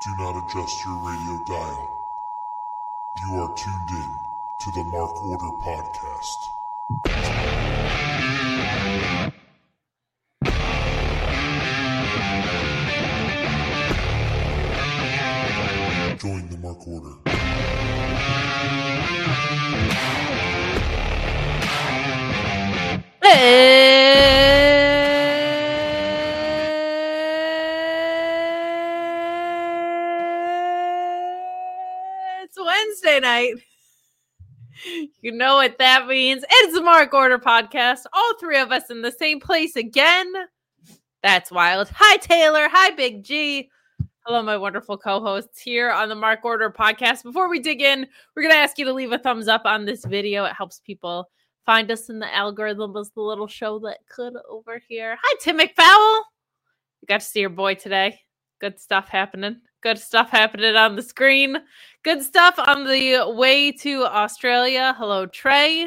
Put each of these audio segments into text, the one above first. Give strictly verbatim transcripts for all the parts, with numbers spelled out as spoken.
Do not adjust your radio dial. You are tuned in to the Mark Order Podcast. Join the Mark Order. It's Wednesday night. You know what that means. It's the Mark Order Podcast. All three of us in the same place again. That's wild. Hi, Taylor. Hi, Big G. Hello, my wonderful co-hosts here on the Mark Order Podcast. Before we dig in, we're going to ask you to leave a thumbs up on this video. It helps people find us in the algorithm as the little show that could over here. Hi, Tim McFowle. You got to see your boy today. Good stuff happening. Good stuff happening on the screen. Good stuff on the way to Australia. Hello, Trey.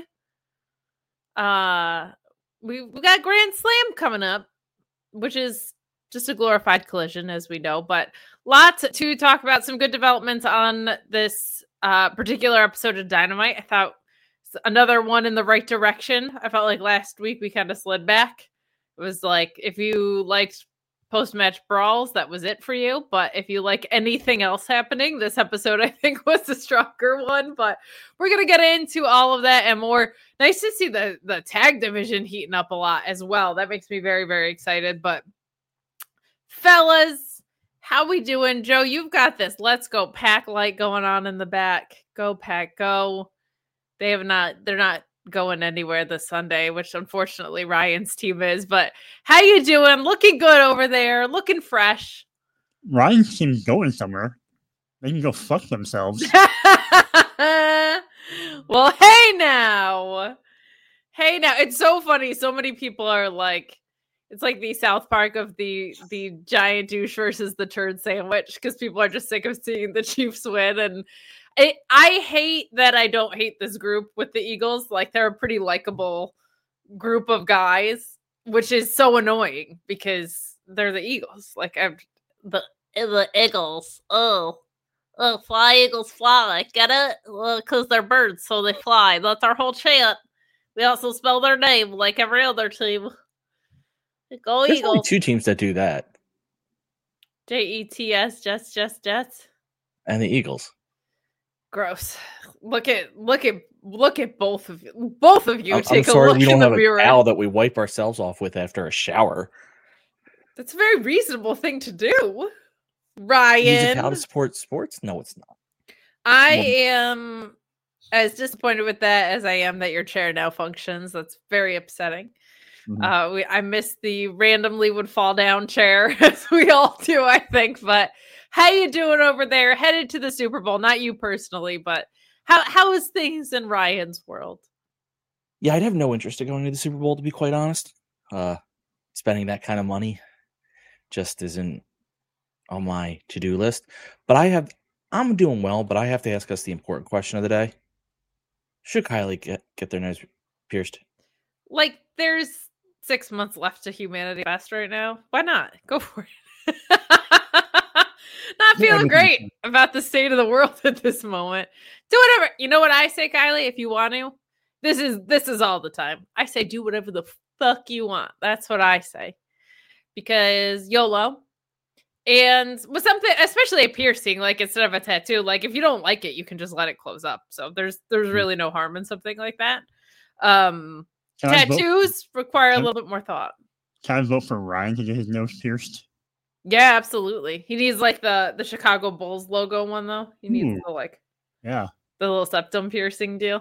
Uh, we, we got Grand Slam coming up, which is just a glorified collision, as we know. But lots to talk about. Some good developments on this uh, particular episode of Dynamite. I thought another one in the right direction. I felt like last week we kind of slid back. It was like, if you liked post-match brawls, that was it for you. But if you like anything else happening, this episode, I think, was the stronger one. But we're going to get into all of that and more. Nice to see the, the tag division heating up a lot as well. That makes me very, very excited. But fellas, how we doing? Joe, you've got this. Let's go Pack light going on in the back. Go Pack, go. They have not, they're not going anywhere this Sunday, which unfortunately Ryan's team is. But how you doing? Looking good over there. Looking fresh. Ryan's team's going somewhere. They can go fuck themselves. Well, hey now. Hey now. It's so funny. So many people are like, it's like the South Park of the the giant douche versus the turd sandwich, because people are just sick of seeing the Chiefs win. And It, I hate that I don't hate this group with the Eagles. Like, they're a pretty likable group of guys, which is so annoying because they're the Eagles. Like, I'm, the the Eagles. Oh, oh, fly Eagles fly. Get it? Because they're birds, so they fly. That's our whole chant. We also spell their name like every other team. Go There's Eagles. only two teams that do that. J E T S, Jets, Jets, Jets. And the Eagles. Gross. Look at look at look at both of you. Both of you I'm, take I'm sorry a look we in don't the have a mirror. towel that we wipe ourselves off with after a shower. That's a very reasonable thing to do. Use a Ryan. towel to support sports? No, it's not. I Well- am as disappointed with that as I am that your chair now functions. That's very upsetting. Mhm. Uh, we I miss the randomly would fall down chair, as we all do, I think. But how you doing over there? Headed to the Super Bowl, not you personally, but how how is things in Ryan's world? Yeah, I'd have no interest in going to the Super Bowl, to be quite honest. Uh, spending that kind of money just isn't on my to-do list. But I have, I'm doing well, but I have to ask us the important question of the day. Should Kylie get, get their nose pierced? Like, there's six months left to humanity best right now. Why not? Go for it. Not feeling great about the state of the world at this moment. Do whatever. You know what I say, Kylie? If you want to, this is this is all the time. I say do whatever the fuck you want. That's what I say. Because YOLO. And with something, especially a piercing, like instead of a tattoo, like if you don't like it, you can just let it close up. So there's there's really no harm in something like that. Um Can I vote- Tattoos require a Can- little bit more thought. Can I vote for Ryan to get his nose pierced? Yeah, absolutely. He needs like the the Chicago Bulls logo one though. He needs Ooh. the like Yeah. the little septum piercing deal.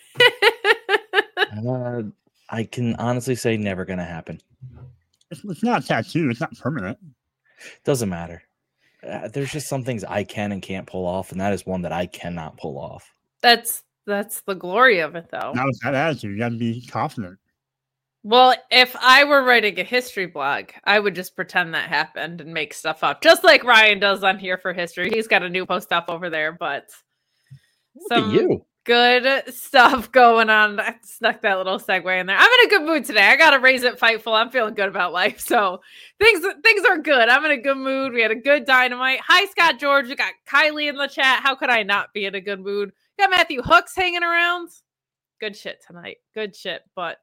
Uh, I can honestly say never going to happen. It's, it's not a tattoo. It's not permanent. Doesn't matter. Uh, there's just some things I can and can't pull off, and that is one that I cannot pull off. That's that's the glory of it though. Not with that attitude. You got to be confident. Well, if I were writing a history blog, I would just pretend that happened and make stuff up, just like Ryan does on Here for History. He's got a new post up over there, but Look some at you. Good stuff going on. I snuck that little segue in there. I'm in a good mood today. I got to raise it Fightful. I'm feeling good about life. So things things are good. I'm in a good mood. We had a good Dynamite. Hi, Scott George. We got Kylie in the chat. How could I not be in a good mood? We got Matthew Hooks hanging around. Good shit tonight. Good shit. But,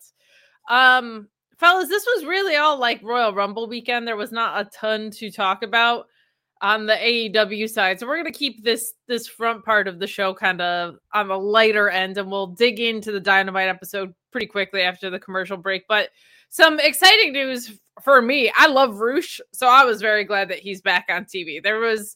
um, fellas, this was really all like Royal Rumble weekend. There was not a ton to talk about on the A E W side. So we're going to keep this this front part of the show kind of on the lighter end, and we'll dig into the Dynamite episode pretty quickly after the commercial break. But some exciting news for me. I love Roosh, so I was very glad that he's back on T V. There was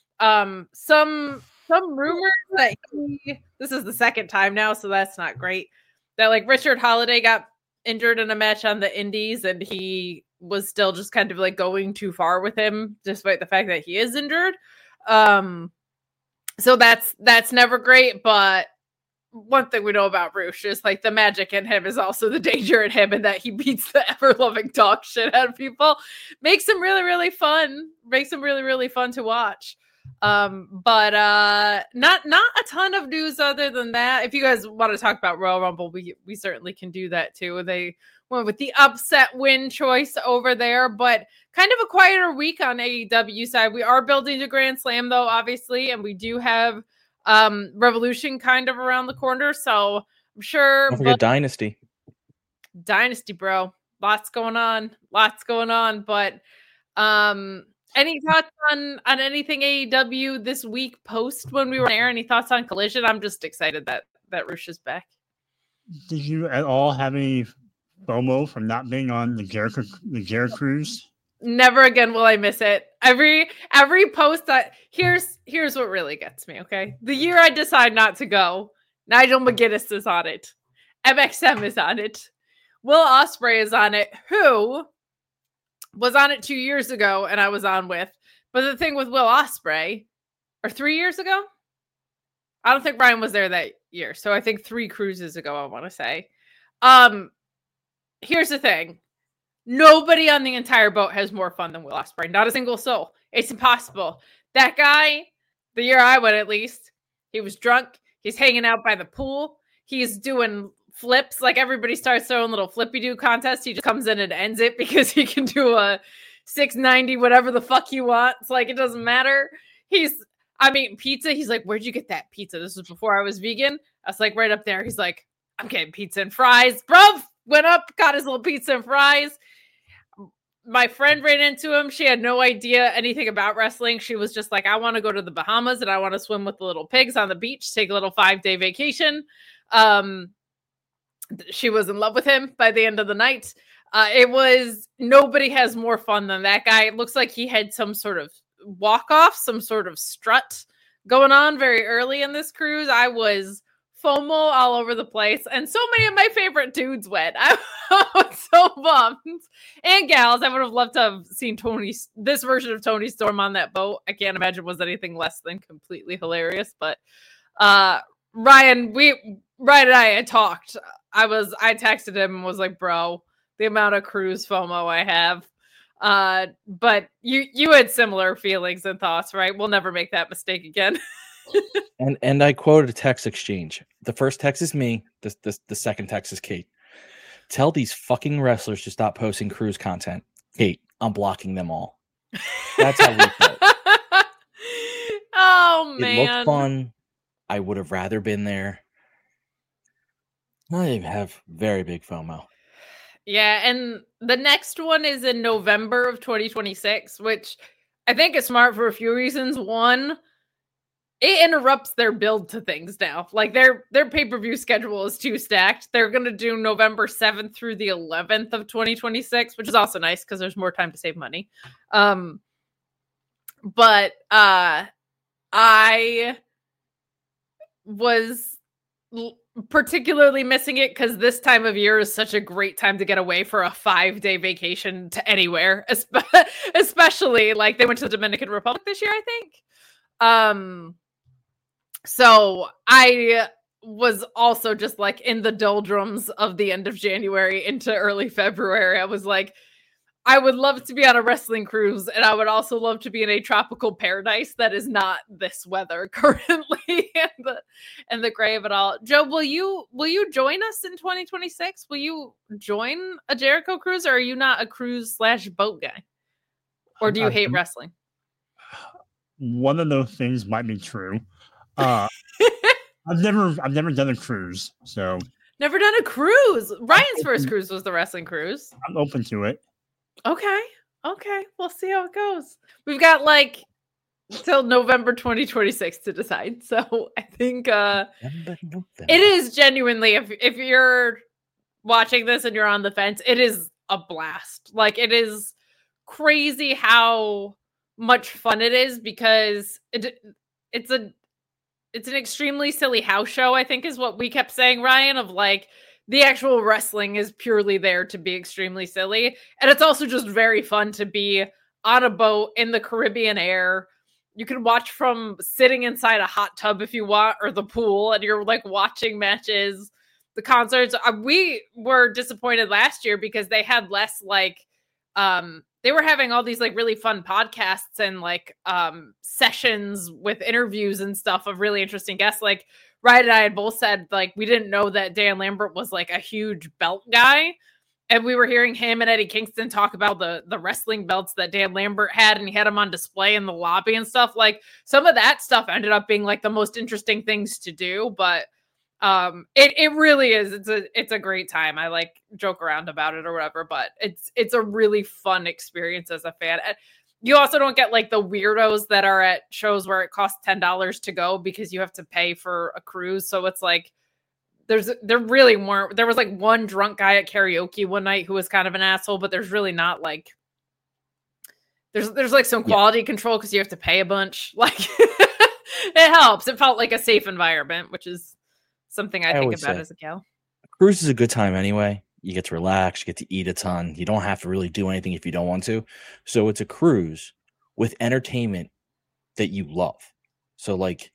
um some some rumors that he, this is the second time now, so that's not great, that like Richard Holiday got injured in a match on the Indies, and he was still just kind of like going too far with him, despite the fact that he is injured. Um, so that's that's never great. But one thing we know about Roosh is like the magic in him is also the danger in him, and that he beats the ever loving dog shit out of people. Makes him really, really fun. Makes him really, really fun to watch. Um, but uh, not not a ton of news other than that. If you guys want to talk about Royal Rumble, we we certainly can do that too. They went with the upset win choice over there, but kind of a quieter week on A E W side. We are building to Grand Slam though, obviously, and we do have um Revolution kind of around the corner. So I'm sure. Don't forget Dynasty. Dynasty, bro. Lots going on. Lots going on. But um. Any thoughts on, on anything A E W this week post when we were on air? Any thoughts on Collision? I'm just excited that, that Roosh is back. Did you at all have any FOMO from not being on the Jericho the Jericho cruise? Never again will I miss it. Every every post that here's here's what really gets me, okay? The year I decide not to go, Nigel McGuinness is on it. M X M is on it. Will Ospreay is on it, who was on it two years ago and I was on with. But the thing with Will Ospreay, or three years ago? I don't think Brian was there that year. So I think three cruises ago, I want to say. Um, here's the thing. Nobody on the entire boat has more fun than Will Ospreay. Not a single soul. It's impossible. That guy, the year I went at least, he was drunk. He's hanging out by the pool. He's doing flips. Like everybody starts their own little flippy-do contest. He just comes in and ends it because he can do a six ninety, whatever the fuck he wants. Like, it doesn't matter. He's, I'm eating pizza. He's like, where'd you get that pizza? This was before I was vegan. I was like, right up there. He's like, I'm getting pizza and fries. Bruv, went up, got his little pizza and fries. My friend ran into him. She had no idea anything about wrestling. She was just like, I want to go to the Bahamas and I want to swim with the little pigs on the beach, take a little five-day vacation. Um, she was in love with him by the end of the night. Uh, it was, nobody has more fun than that guy. It looks like he had some sort of walk-off, some sort of strut going on very early in this cruise. I was FOMO all over the place, and so many of my favorite dudes went. I was so bummed. And gals, I would have loved to have seen Tony, this version of Tony Storm on that boat. I can't imagine it was anything less than completely hilarious. But uh, Ryan, we Ryan and I had talked. I was, I texted him and was like, bro, the amount of cruise FOMO I have. Uh, but you, you had similar feelings and thoughts, right? We'll never make that mistake again. and and I quoted a text exchange. The first text is me. The, the, the second text is Kate. Tell these fucking wrestlers to stop posting cruise content. Kate, I'm blocking them all. That's how we felt. Oh, man. It looked fun. I would have rather been there. I have very big FOMO. Yeah, and the next one is in November of twenty twenty-six, which I think is smart for a few reasons. One, it interrupts their build to things now. Like their their pay-per-view schedule is too stacked. They're going to do November seventh through the eleventh of twenty twenty-six, which is also nice because there's more time to save money. Um, but uh, I was l- particularly missing it because this time of year is such a great time to get away for a five-day vacation to anywhere, especially like they went to the Dominican Republic this year, I think. Um, so I was also just like in the doldrums of the end of January into early February. I was like, I would love to be on a wrestling cruise, and I would also love to be in a tropical paradise that is not this weather currently and the and the gray of it all. Joe, will you will you join us in twenty twenty-six? Will you join a Jericho cruise, or are you not a cruise slash boat guy? Or do you I- hate wrestling? One of those things might be true. Uh, I've never, I've never done a cruise, so Never done a cruise. Ryan's first cruise was the wrestling cruise. I'm open to it. Okay. Okay. We'll see how it goes. We've got like till November twenty twenty-six to decide. So I think uh November, November. it is genuinely, if if you're watching this and you're on the fence, it is a blast. Like, it is crazy how much fun it is, because it it's a it's an extremely silly house show, I think is what we kept saying, Ryan, of like the actual wrestling is purely there to be extremely silly. And it's also just very fun to be on a boat in the Caribbean air. You can watch from sitting inside a hot tub if you want, or the pool, and you're like watching matches, the concerts. Uh, we were disappointed last year because they had less like, um, they were having all these like really fun podcasts and like um, sessions with interviews and stuff of really interesting guests. Like Ryan and I had both said, like, we didn't know that Dan Lambert was like a huge belt guy. And we were hearing him and Eddie Kingston talk about the, the wrestling belts that Dan Lambert had, and he had them on display in the lobby and stuff. Like, some of that stuff ended up being like the most interesting things to do, but um, it, it really is. It's a, it's a great time. I like joke around about it or whatever, but it's, it's a really fun experience as a fan. And you also don't get like the weirdos that are at shows where it costs ten dollars to go because you have to pay for a cruise. So it's like, There's there really weren't. There was like one drunk guy at karaoke one night who was kind of an asshole, but there's really not like there's there's like some quality yeah. control because you have to pay a bunch. Like, it helps. It felt like a safe environment, which is something I, I think about say, as a gal. Cruise is a good time anyway. You get to relax, you get to eat a ton. You don't have to really do anything if you don't want to. So it's a cruise with entertainment that you love. So like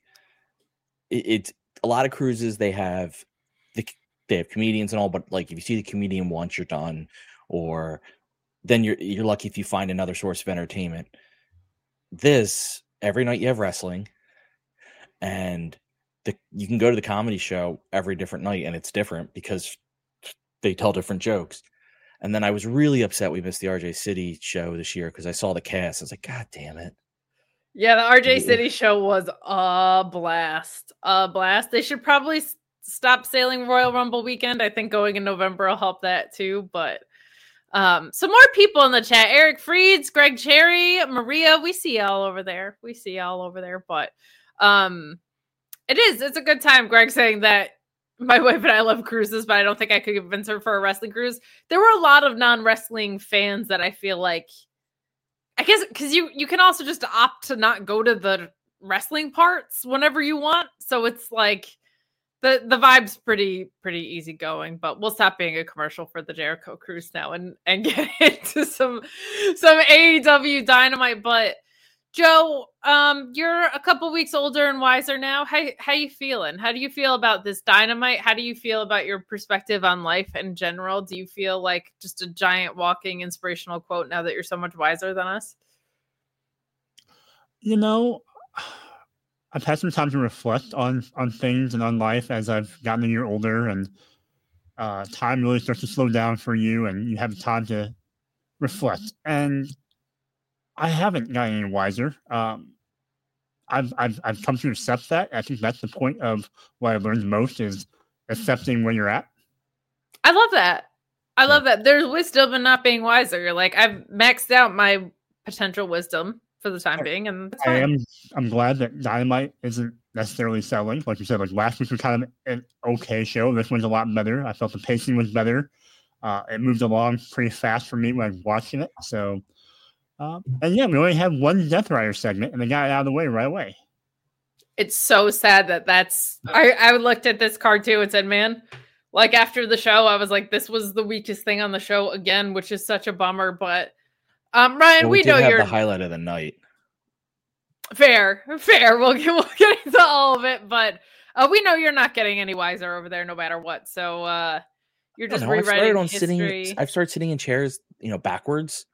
it, it's a lot of cruises they have. The, they have comedians and all, but like if you see the comedian once, you're done, or then you're you're lucky if you find another source of entertainment. This every night you have wrestling, and the you can go to the comedy show every different night, and it's different because they tell different jokes. And then I was really upset we missed the R J City show this year because I saw the cast. I was like, God damn it. Yeah, the R J City show was a blast. A blast. They should probably stop sailing Royal Rumble weekend. I think going in November will help that too. But um, some more people in the chat. Eric Freeds, Greg Cherry, Maria. We see y'all over there. We see y'all over there. But um, it is. It's a good time. Greg saying that my wife and I love cruises, but I don't think I could convince her for a wrestling cruise. There were a lot of non-wrestling fans that I feel like, I guess, because you, you can also just opt to not go to the wrestling parts whenever you want. So it's like, The the vibe's pretty pretty easygoing, but we'll stop being a commercial for the Jericho cruise now and, and get into some some A E W Dynamite. But Joe, um, you're a couple weeks older and wiser now. How how you feeling? How do you feel about this Dynamite? How do you feel about your perspective on life in general? Do you feel like just a giant walking inspirational quote now that you're so much wiser than us? You know, I've had some time to reflect on on things and on life as I've gotten a year older, and uh, time really starts to slow down for you, and you have time to reflect. And I haven't gotten any wiser. Um, I've I've I've come to accept that. I think that's the point of what I learned most is accepting where you're at. I love that. I love that. There's wisdom in not being wiser. You're like, I've maxed out my potential wisdom for the time being, and that's fine. I am. I'm glad that Dynamite isn't necessarily selling. Like you said, like last week was kind of an okay show. This one's a lot better. I felt the pacing was better. Uh, it moved along pretty fast for me when I was watching it. So, uh, and yeah, we only had one Death Rider segment, and they got it out of the way right away. It's so sad that that's. I I looked at this card too and said, man, like after the show, I was like, this was the weakest thing on the show again, which is such a bummer. But um, Ryan, well, we, we know have you're the highlight of the night. Fair, fair. We'll get we'll get into all of it, but uh, we know you're not getting any wiser over there, no matter what. So uh, you're just know, rewriting I've history. Sitting, I've started sitting in chairs, you know, backwards.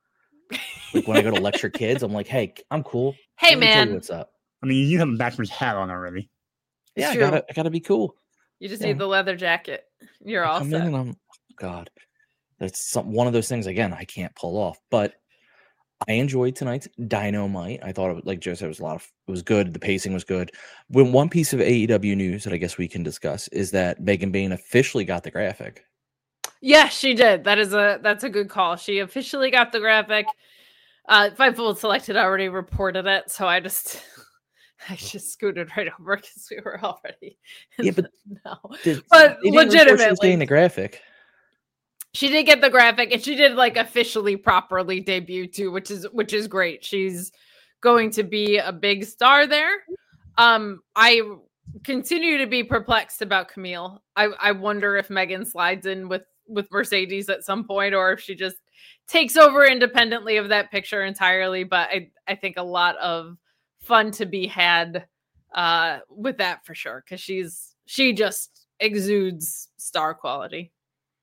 Like when I go to lecture kids, I'm like, hey, I'm cool. Hey, Let me tell you man. what's up? I mean, you have a backwards hat on already. It's Yeah, I true. gotta, I gotta be cool. You just Yeah. need the leather jacket. You're I all come set. in and I'm, oh God, that's some, one of those things again I can't pull off. But I enjoyed tonight's Dynamite. I thought it was, like Joe said, it was a lot of it was good. The pacing was good. When one piece of A E W news that I guess we can discuss is that Megan Bayne officially got the graphic. Yeah, she did. That is a that's a good call. She officially got the graphic. Uh, Fightful Select already reported it, so I just I just scooted right over because we were already. Yeah, but no, Did, but they didn't report she was legitimately, getting the graphic. she did get the graphic, and she did like officially properly debut too, which is which is great. She's going to be a big star there. Um, I continue to be perplexed about Camille. I I wonder if Megan slides in with with Mercedes at some point, or if she just takes over independently of that picture entirely. But I I think a lot of fun to be had uh, with that for sure, because she's she just exudes star quality.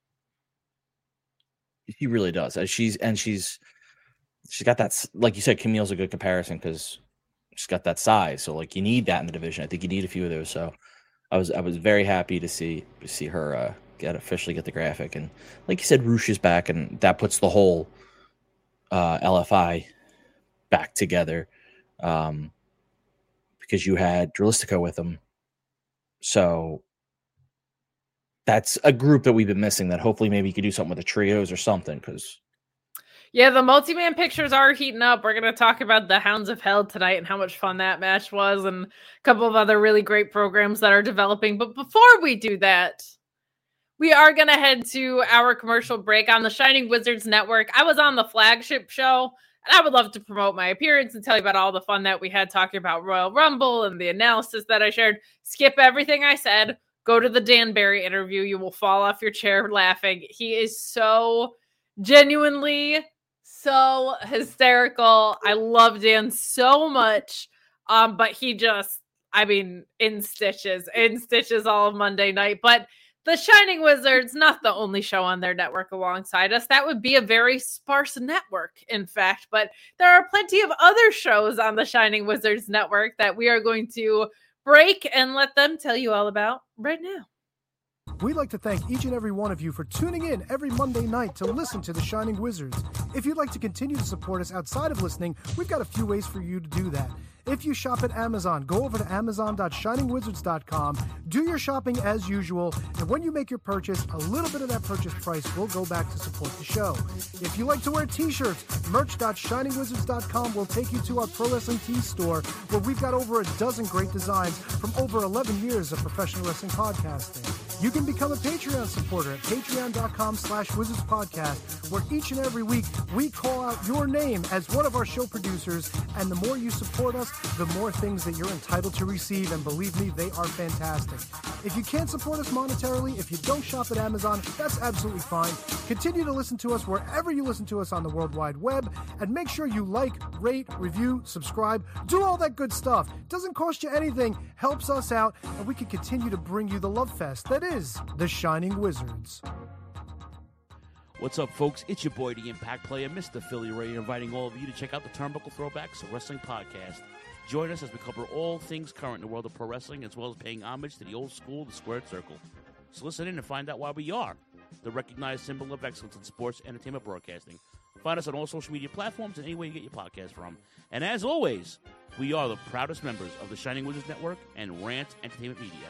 She really does. And she's and she's she's got that, like you said, Camille's a good comparison because she's got that size. So like you need that in the division. I think you need a few of those. So I was I was very happy to see to see her uh, get officially get the graphic. And like you said, Roosh is back, and that puts the whole uh, L F I back together. Um, because you had Dralistico with them. So that's a group that we've been missing that hopefully maybe you could do something with the trios or something. Because yeah, the multi-man pictures are heating up. We're going to talk about the Hounds of Hell tonight and how much fun that match was, and a couple of other really great programs that are developing. But before we do that, we are going to head to our commercial break on the Shining Wizards Network. I was on the flagship show, and I would love to promote my appearance and tell you about all the fun that we had talking about Royal Rumble and the analysis that I shared. Skip everything I said. Go to the Dan Barry interview. You will fall off your chair laughing. He is so genuinely so hysterical. I love Dan so much. Um, but he just, I mean, in stitches, in stitches all of Monday night. But the Shining Wizards, not the only show on their network alongside us. That would be a very sparse network, in fact. But there are plenty of other shows on the Shining Wizards network that we are going to break and let them tell you all about right now. We'd like to thank each and every one of you for tuning in every Monday night to listen to the Shining Wizards. If you'd like to continue to support us outside of listening, we've got a few ways for you to do that. If you shop at Amazon, go over to amazon dot shining wizards dot com, do your shopping as usual, and when you make your purchase, a little bit of that purchase price will go back to support the show. If you like to wear t-shirts, merch dot shining wizards dot com will take you to our Pro Wrestling Tees store, where we've got over a dozen great designs from over eleven years of professional wrestling podcasting. You can become a Patreon supporter at patreon dot com slash wizards podcast, where each and every week we call out your name as one of our show producers, and the more you support us, the more things that you're entitled to receive, and believe me, they are fantastic. If you can't support us monetarily, if you don't shop at Amazon, that's absolutely fine. Continue to listen to us wherever you listen to us on the World Wide Web, and make sure you like, rate, review, subscribe, do all that good stuff. Doesn't cost you anything, helps us out, and we can continue to bring you the love fest that is the Shining Wizards. What's up, folks? It's your boy, the Impact Player, Mister Philly Ray, inviting all of you to check out the Turnbuckle Throwbacks Wrestling Podcast. Join us as we cover all things current in the world of pro wrestling, as well as paying homage to the old school, the Squared Circle. So listen in and find out why we are the recognized symbol of excellence in sports entertainment broadcasting. Find us on all social media platforms and anywhere you get your podcast from. And as always, we are the proudest members of the Shining Wizards Network and Rant Entertainment Media.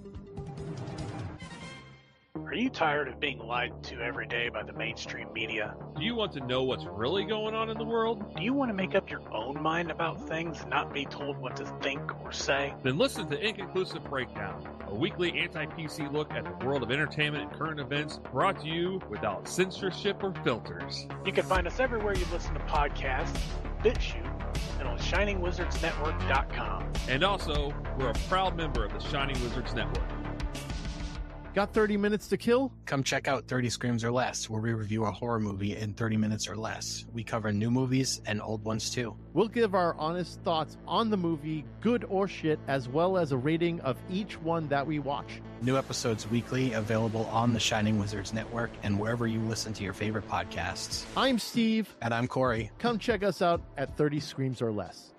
Are you tired of being lied to every day by the mainstream media? Do you want to know what's really going on in the world? Do you want to make up your own mind about things and not be told what to think or say? Then listen to Inconclusive Breakdown, a weekly anti-P C look at the world of entertainment and current events, brought to you without censorship or filters. You can find us everywhere you listen to podcasts, BitChute, and on shining wizards network dot com. And also, we're a proud member of the Shining Wizards Network. Got thirty minutes to kill? Come check out thirty Screams or Less, where we review a horror movie in thirty minutes or less. We cover new movies and old ones too. We'll give our honest thoughts on the movie, good or shit, as well as a rating of each one that we watch. New episodes weekly, available on the Shining Wizards Network and wherever you listen to your favorite podcasts. I'm Steve. And I'm Corey. Come check us out at thirty Screams or Less.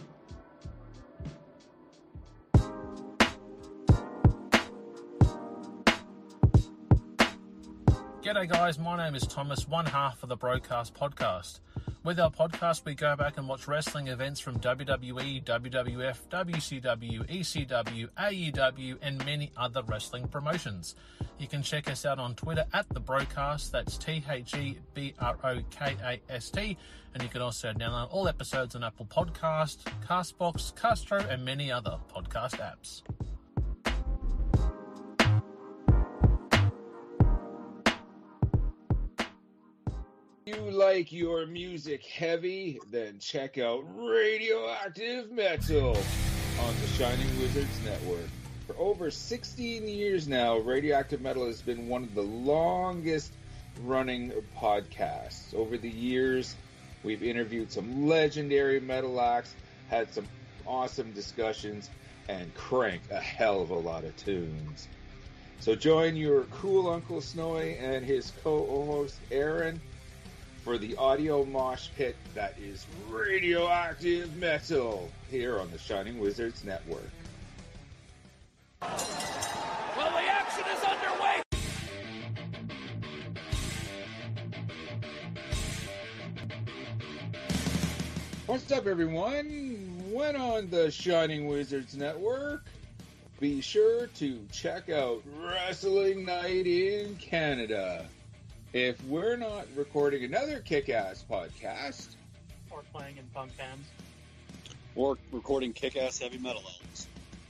G'day guys, my name is Thomas, one half of the Broadcast Podcast. With our podcast, we go back and watch wrestling events from W W E, W W F, W C W, E C W, A E W, and many other wrestling promotions. You can check us out on Twitter at The Broadcast, that's T H E B R O K A S T, and you can also download all episodes on Apple Podcast, Castbox, Castro, and many other podcast apps. If you like your music heavy, then check out Radioactive Metal on the Shining Wizards Network. For over sixteen years now, Radioactive Metal has been one of the longest running podcasts. Over the years, we've interviewed some legendary metal acts, had some awesome discussions, and cranked a hell of a lot of tunes. So join your cool Uncle Snowy and his co-host Aaron for the audio mosh pit that is Radioactive Metal here on the Shining Wizards Network. Well, the action is underway! What's up, everyone? When on the Shining Wizards Network, be sure to check out Wrestling Night in Canada. If we're not recording another kick-ass podcast, or playing in punk bands, or recording kick-ass heavy metal albums,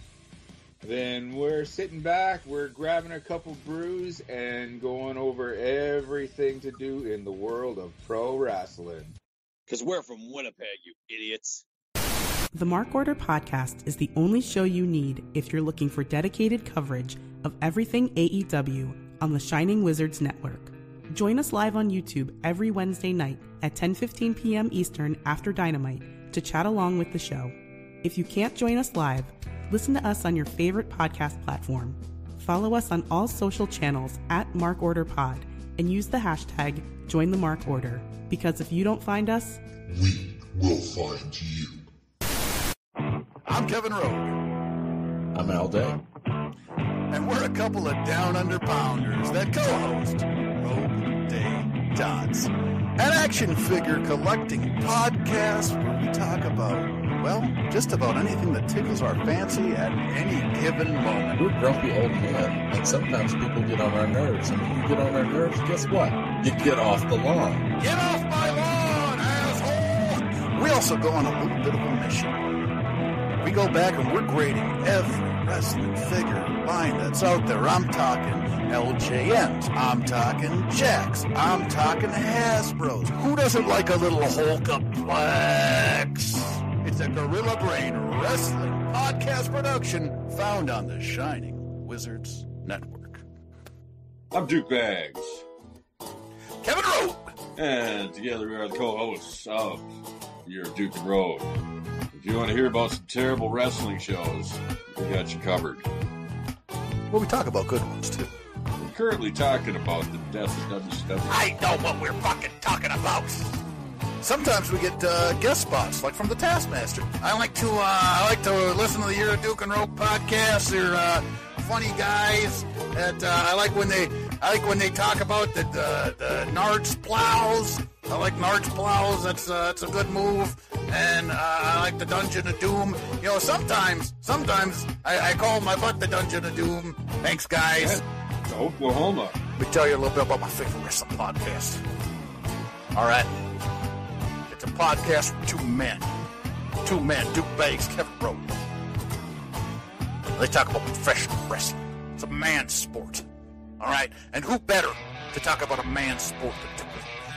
then we're sitting back, we're grabbing a couple brews, and going over everything to do in the world of pro wrestling. Because we're from Winnipeg, you idiots. The Mark Order Podcast is the only show you need if you're looking for dedicated coverage of everything A E W on the Shining Wizards Network. Join us live on YouTube every Wednesday night at ten fifteen p.m. Eastern after Dynamite to chat along with the show. If you can't join us live, listen to us on your favorite podcast platform. Follow us on all social channels at MarkOrderPod and use the hashtag JoinTheMarkOrder, because if you don't find us, we will find you. I'm Kevin Rowe. I'm Al Day. And we're a couple of down under pounders that co-host Rogue Day Dots, an action figure collecting podcast where we talk about, well, just about anything that tickles our fancy at any given moment. We're grumpy old men, and sometimes people get on our nerves. And when you get on our nerves, guess what? You get off the lawn. Get off my lawn, asshole! We also go on a little bit of a mission. We go back and we're grading every wrestling figure line that's out there. I'm talking L J Ms. I'm talking Jacks. I'm talking Hasbros. Who doesn't like a little Hulkaplex? It's a Gorilla Brain Wrestling podcast production found on the Shining Wizards Network. I'm Duke Bags. Kevin Rowe. And together we are the co-hosts of Your Duke and Road. If you want to hear about some terrible wrestling shows, we got you covered. Well, we talk about good ones, too. We're currently talking about the death of W C W. I know what we're fucking talking about. Sometimes we get uh, guest spots, like from the Taskmaster. I like to uh, I like to listen to the Year of Duke and Rope podcast. They're uh, funny guys. That uh, I like when they I like when they talk about the the, the Nards plows. I like Nards plows. That's uh, that's a good move. And uh, I like the Dungeon of Doom. You know, sometimes sometimes I, I call my butt the Dungeon of Doom. Thanks, guys. Yeah, Oklahoma. Let me tell you a little bit about my favorite wrestling podcast. All right. It's a podcast with two men. Two men, Duke Bags, Kevin Rowe. They talk about professional wrestling. It's a man's sport. All right? And who better to talk about a man's sport than Duke?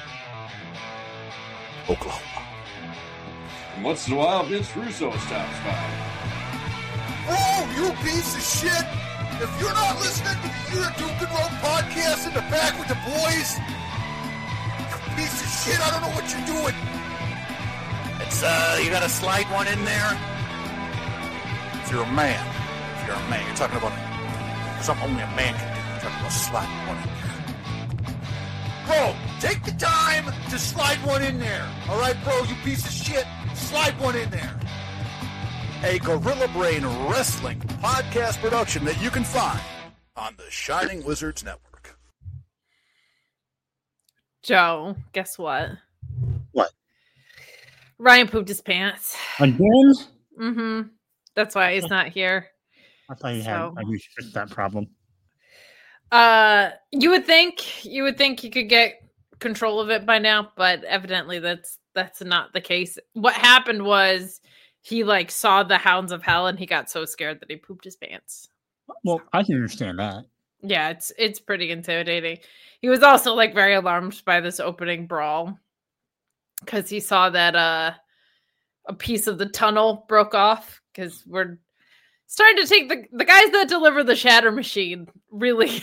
Oklahoma. And once in a while, Vince Russo stops by. Oh, you piece of shit! If you're not listening to the Year Duke and Rope podcast in the back with the boys, you piece of shit, I don't know what you're doing. It's, uh, you gotta slide one in there. If you're a man, if you're a man, you're talking about something only a man can do. You're talking about sliding one in there. Bro, take the time to slide one in there. All right, bro, you piece of shit, slide one in there. A Gorilla Brain Wrestling podcast production that you can find on the Shining Wizards Network. Joe, guess what? What? Ryan pooped his pants. Again? Mm-hmm. That's why he's not here. I thought you had So- I reached fixed that problem. Uh, you would think you would think you could get control of it by now, but evidently that's that's not the case. What happened was he like saw the Hounds of Hell and he got so scared that he pooped his pants. Well, I can understand that. Yeah, it's it's pretty intimidating. He was also like very alarmed by this opening brawl because he saw that uh a piece of the tunnel broke off because we're starting to take the the guys that deliver the Shatter Machine really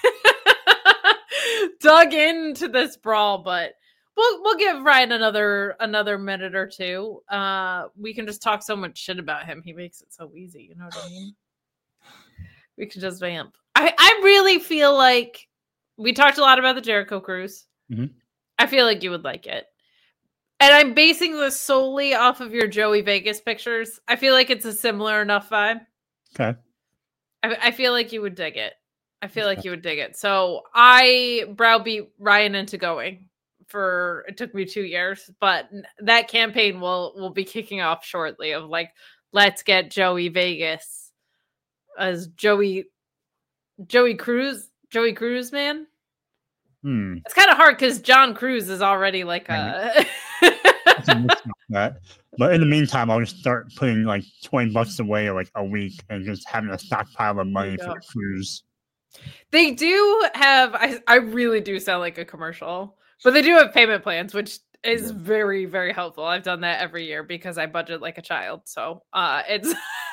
dug into this brawl, but we'll we'll give Ryan another another minute or two. Uh, we can just talk so much shit about him. He makes it so easy. You know what I mean? We can just vamp. I I really feel like we talked a lot about the Jericho Cruise. Mhm. I feel like you would like it. And I'm basing this solely off of your Joey Vegas pictures. I feel like it's a similar enough vibe. Okay. I, I feel like you would dig it. I feel like you would dig it. So I browbeat Ryan into going for, it took me two years, but that campaign will, will be kicking off shortly of like, let's get Joey Vegas as Joey, Joey Cruz, Joey Cruz, man. Hmm. It's kind of hard because John Cruz is already like a... that. But in the meantime, I'll just start putting like twenty bucks away like a week and just having a stockpile of money you for go. the cruise. They do have, I, I really do sound like a commercial, but they do have payment plans, which is very, very helpful. I've done that every year because I budget like a child. So uh, it's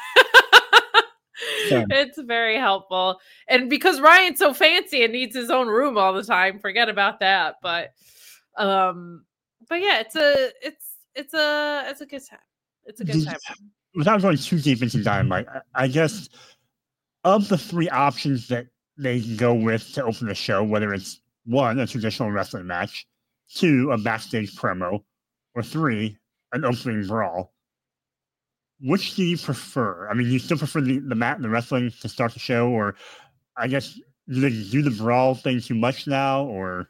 it's very helpful. And because Ryan's so fancy and needs his own room all the time, forget about that. But um, but yeah, it's a it's it's a it's a good time. It's a good Did- time. Without going too deep into Dynamite, I, I guess of the three options that they can go with to open the show, whether it's one, a traditional wrestling match, two, a backstage promo, or three, an opening brawl, which do you prefer? I mean, you still prefer the, the mat and the wrestling to start the show, or I guess do they do the brawl thing too much now, or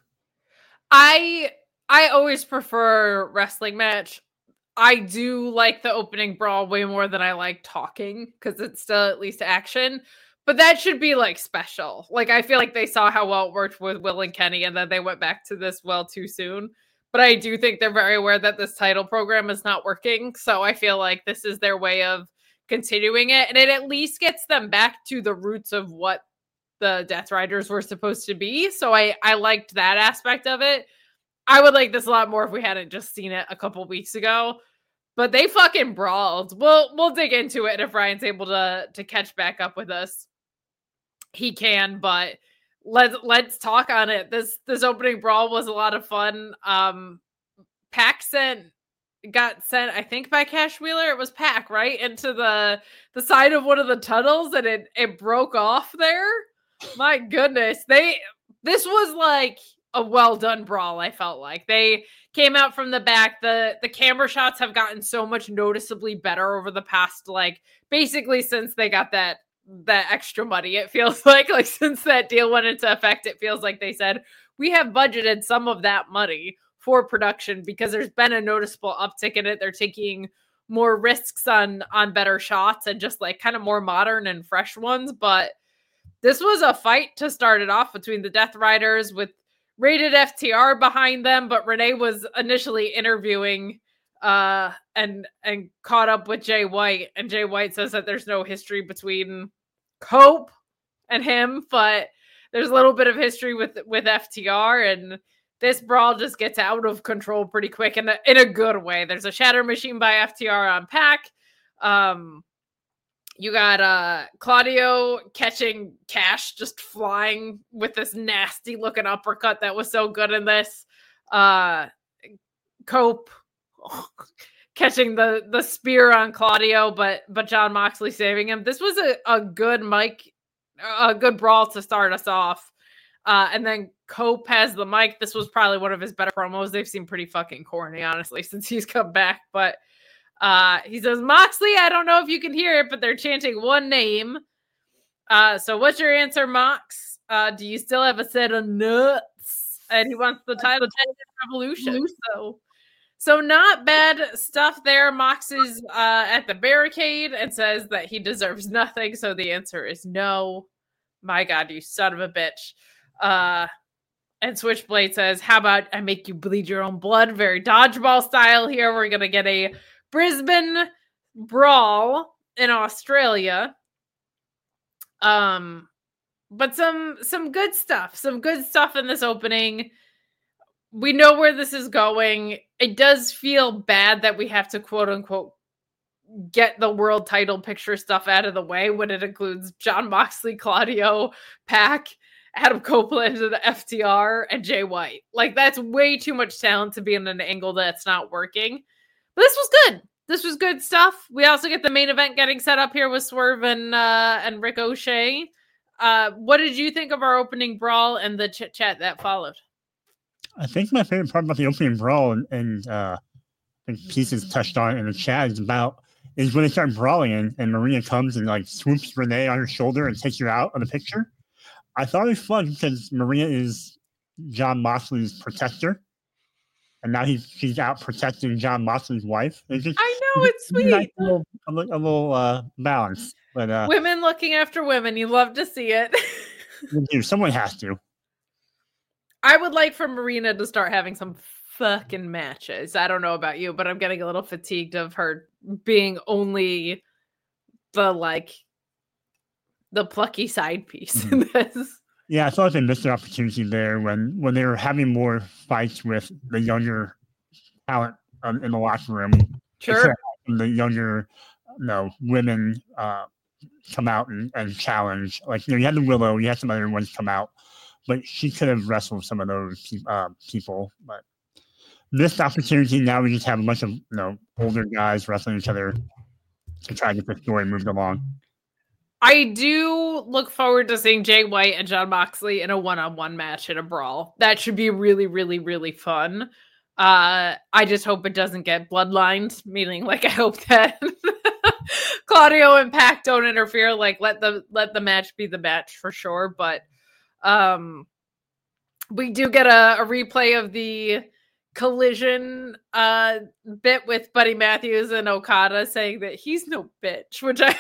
I I always prefer wrestling match. I do like the opening brawl way more than I like talking because it's still at least action. But that should be like special. Like I feel like they saw how well it worked with Will and Kenny, and then they went back to this well too soon. But I do think they're very aware that this title program is not working. So I feel like this is their way of continuing it, and it at least gets them back to the roots of what the Death Riders were supposed to be. So I I liked that aspect of it. I would like this a lot more if we hadn't just seen it a couple weeks ago. But they fucking brawled. We'll we'll dig into it if Ryan's able to to catch back up with us. He can, but let's let's talk on it. This this opening brawl was a lot of fun. Um Pac sent got sent, I think, by Cash Wheeler. It was Pac, right? Into the the side of one of the tunnels, and it it broke off there. My goodness. They this was like a well done brawl. I felt like they came out from the back. The the camera shots have gotten so much noticeably better over the past, like basically since they got that that extra money. It feels like like since that deal went into effect, it feels like they said we have budgeted some of that money for production because there's been a noticeable uptick in it. They're taking more risks on on better shots and just like kind of more modern and fresh ones. But this was a fight to start it off between the Death Riders with Rated F T R behind them, but Renee was initially interviewing uh, and and caught up with Jay White, and Jay White says that there's no history between Cope and him, but there's a little bit of history with with F T R, and this brawl just gets out of control pretty quick in a, in a good way. There's a Shatter Machine by F T R on Pac. Um, You got uh, Claudio catching Cash just flying with this nasty looking uppercut that was so good in this. Uh, Cope oh, catching the, the spear on Claudio, but but Jon Moxley saving him. This was a, a good mic, a good brawl to start us off. Uh, and then Cope has the mic. This was probably one of his better promos. They've seemed pretty fucking corny, honestly, since he's come back. But uh, he says, Moxley, I don't know if you can hear it, but they're chanting one name. Uh, so what's your answer, Mox? Uh, do you still have a set of nuts? And he wants the title Revolution. So, so not bad stuff there. Mox is uh, at the barricade and says that he deserves nothing. So the answer is no. My God, you son of a bitch. Uh, and Switchblade says, how about I make you bleed your own blood? Very dodgeball style here. We're going to get a Brisbane brawl in Australia. Um, but some, some good stuff, some good stuff in this opening. We know where this is going. It does feel bad that we have to quote unquote get the world title picture stuff out of the way when it includes Jon Moxley, Claudio, Pac, Adam Copeland, and the F T R, and Jay White. Like, that's way too much talent to be in an angle that's not working. But this was good. This was good stuff. We also get the main event getting set up here with Swerve and uh, and Ricochet. Uh, what did you think of our opening brawl and the chit chat that followed? I think my favorite part about the opening brawl, and, and uh, I think Pieces touched on it in the chat, is about is when they start brawling and, and Marina comes and like swoops Renee on her shoulder and takes her out of the picture. I thought it was fun because Marina is Jon Moxley's protector, and now he's she's out protecting Jon Moxley's wife. It's just, I know, it's sweet. Nice little, a, little, a little uh, balance, but uh, women looking after women. You love to see it. Dude, someone has to. I would like for Marina to start having some fucking matches. I don't know about you, but I'm getting a little fatigued of her being only the like the plucky side piece mm-hmm. in this. Yeah, I thought they missed an opportunity there when when they were having more fights with the younger talent um, in the locker room. Sure, the younger, no women uh, come out and, and challenge. Like, you know, you had the Willow, you had some other ones come out, but she could have wrestled some of those uh, people. But this opportunity, now we just have a bunch of, you know, older guys wrestling each other to try to get the story moved along. I do look forward to seeing Jay White and Jon Moxley in a one-on-one match in a brawl. That should be really, really, really fun. Uh, I just hope it doesn't get bloodlined, meaning like I hope that Claudio and Pac don't interfere. Like let the let the match be the match for sure. But um, we do get a, a replay of the collision uh, bit with Buddy Matthews and Okada saying that he's no bitch, which I.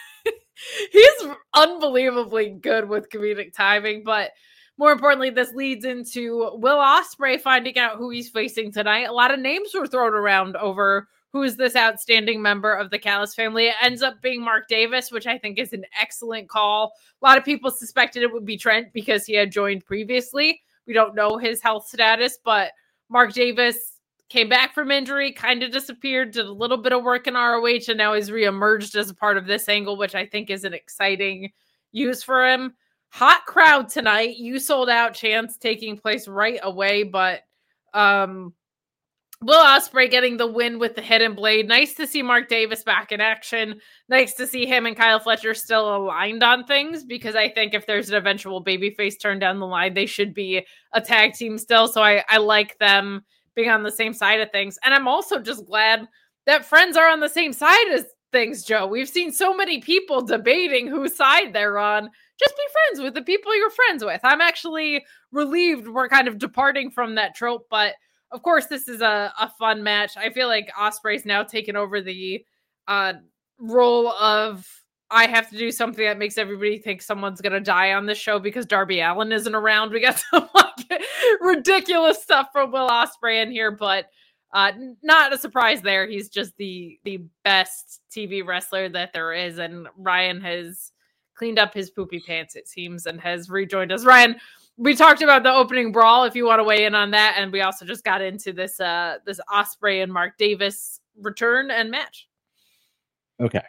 He's unbelievably good with comedic timing, but more importantly, this leads into Will Ospreay finding out who he's facing tonight. A lot of names were thrown around over who is this outstanding member of the Callis family. It ends up being Mark Davis, which I think is an excellent call. A lot of people suspected it would be Trent because he had joined previously. We don't know his health status, but Mark Davis came back from injury, kind of disappeared, did a little bit of work in R O H, and now he's reemerged as a part of this angle, which I think is an exciting use for him. Hot crowd tonight. You sold out chance taking place right away, but um, Will Ospreay getting the win with the hidden blade. Nice to see Mark Davis back in action. Nice to see him and Kyle Fletcher still aligned on things, because I think if there's an eventual babyface turn down the line, they should be a tag team still. So I, I like them being on the same side of things. And I'm also just glad that friends are on the same side as things, Joe. We've seen so many people debating whose side they're on. Just be friends with the people you're friends with. I'm actually relieved we're kind of departing from that trope, but of course this is a, a fun match. I feel like Ospreay's now taken over the uh, role of I have to do something that makes everybody think someone's going to die on this show because Darby Allin isn't around. We got some like ridiculous stuff from Will Ospreay in here, but uh, not a surprise there. He's just the, the best T V wrestler that there is. And Ryan has cleaned up his poopy pants, it seems, and has rejoined us. Ryan, we talked about the opening brawl, if you want to weigh in on that. And we also just got into this, uh, this Ospreay and Mark Davis return and match. Okay.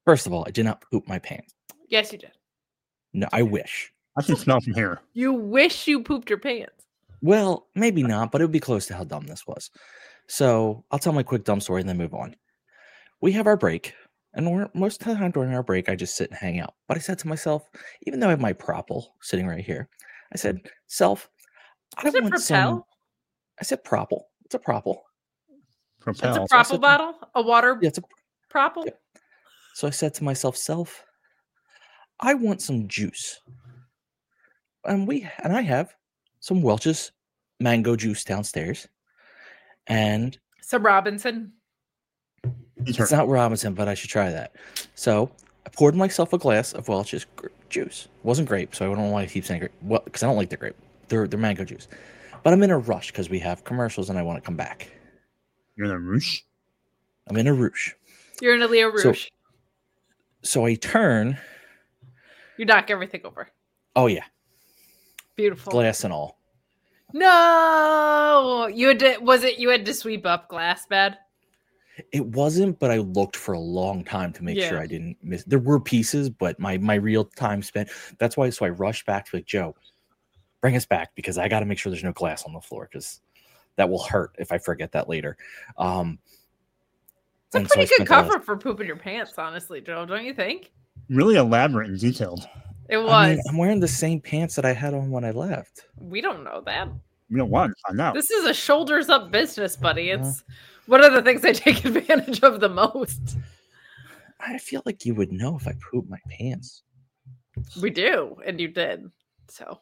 First of all, I did not poop my pants. Yes, you did. No, I wish. I can smell from here. You wish you pooped your pants. Well, maybe not, but it would be close to how dumb this was. So I'll tell my quick dumb story and then move on. We have our break, and we're, most of the time during our break, I just sit and hang out. But I said to myself, even though I have my propel sitting right here, I said, self, I Is it want Propel? some. I said propel. It's a propel. Propel. It's a So I propel said to- bottle? A water Yeah, it's a propel? So I said to myself, self, I want some juice. And we and I have some Welch's mango juice downstairs. And Some Robinson. it's not Robinson, but I should try that. So I poured myself a glass of Welch's gr- juice. It wasn't grape, so I don't know why I keep saying grape. Well, because I don't like the grape. They're, they're mango juice. But I'm in a rush because we have commercials and I want to come back. You're in a rush? I'm in a rush. You're in a Leo So- Rouge. So I turn. You knock everything over. Oh, yeah. Beautiful. Glass and all. No, you had to. Was it you had to sweep up glass bed? It wasn't, but I looked for a long time to make Yeah. sure I didn't miss. There were pieces, but my my real time spent. That's why. So I rushed back to like Joe, bring us back because I got to make sure there's no glass on the floor because that will hurt if I forget that later. Um, It's a and so I pretty good spent the last- cover for pooping your pants, honestly, Joe. Don't you think? Really elaborate and detailed. It was. I mean, I'm wearing the same pants that I had on when I left. We don't know that. We don't want to find out. This is a shoulders up business, buddy. It's one of the things I take advantage of the most. I feel like you would know if I pooped my pants. We do, and you did. So,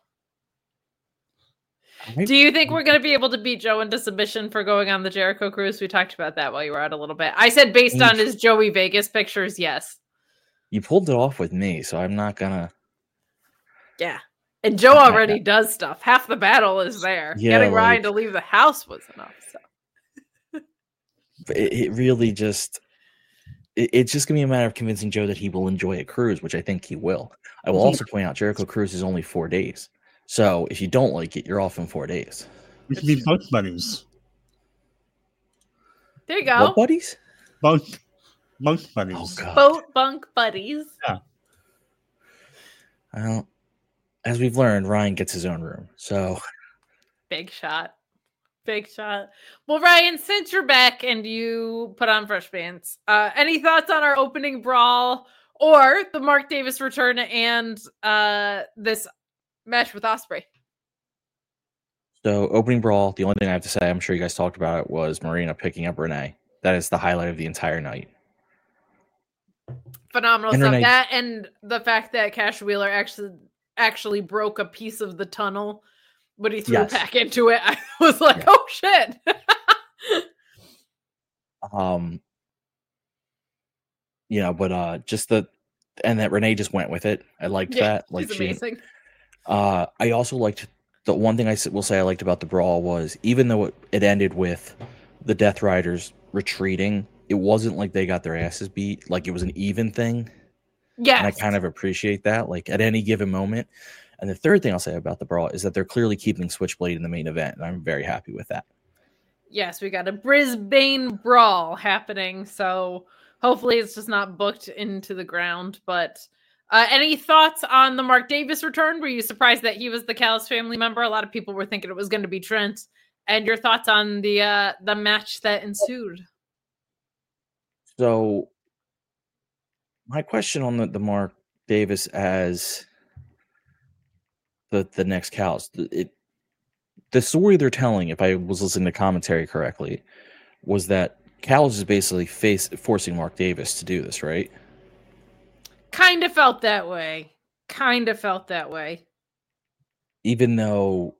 do you think we're going to be able to beat Joe into submission for going on the Jericho cruise? We talked about that while you were out a little bit. I said based on his Joey Vegas pictures, yes. You pulled it off with me, so I'm not gonna. Yeah. And Joe already does stuff. Half the battle is there. Yeah, Getting Ryan like- to leave the house was enough. So. It, it really just. It, it's just gonna be a matter of convincing Joe that he will enjoy a cruise, which I think he will. I will also point out Jericho cruise is only four days, so if you don't like it, you're off in four days. We should be bunk buddies. There you go. What buddies? Bunk, bunk buddies. Oh, Boat bunk buddies. Yeah. Well, as we've learned, Ryan gets his own room, so Big shot. Big shot. Well, Ryan, since you're back and you put on fresh pants, uh, any thoughts on our opening brawl or the Mark Davis return and uh, this match with Ospreay? so opening brawl. The only thing I have to say, I'm sure you guys talked about it, was Marina picking up Renee. That is the highlight of the entire night. Phenomenal And stuff. Renee- That and the fact that Cash Wheeler actually actually broke a piece of the tunnel when he threw Yes. back into it. I was like, oh shit. Um, you know, but uh, just the and that Renee just went with it. I liked Yeah, that. Like she's she, amazing. uh, I also liked the one thing I s- will say I liked about the brawl was even though it, it ended with the Death Riders retreating, it wasn't like they got their asses beat. Like it was an even thing. Yes. And I kind of appreciate that. Like at any given moment. And the third thing I'll say about the brawl is that they're clearly keeping Switchblade in the main event, and I'm very happy with that. Yes, we got a Brisbane brawl happening, so hopefully it's just not booked into the ground. But uh, any thoughts on the Mark Davis return? Were you surprised that he was the Callis family member? A lot of people were thinking it was going to be Trent. And your thoughts on the uh, the match that ensued? So my question on the, the Mark Davis as the the next Callis, it the story they're telling, if I was listening to commentary correctly, was that Callis is basically face forcing Mark Davis to do this, right? Kind of felt that way. Kind of felt that way. Even though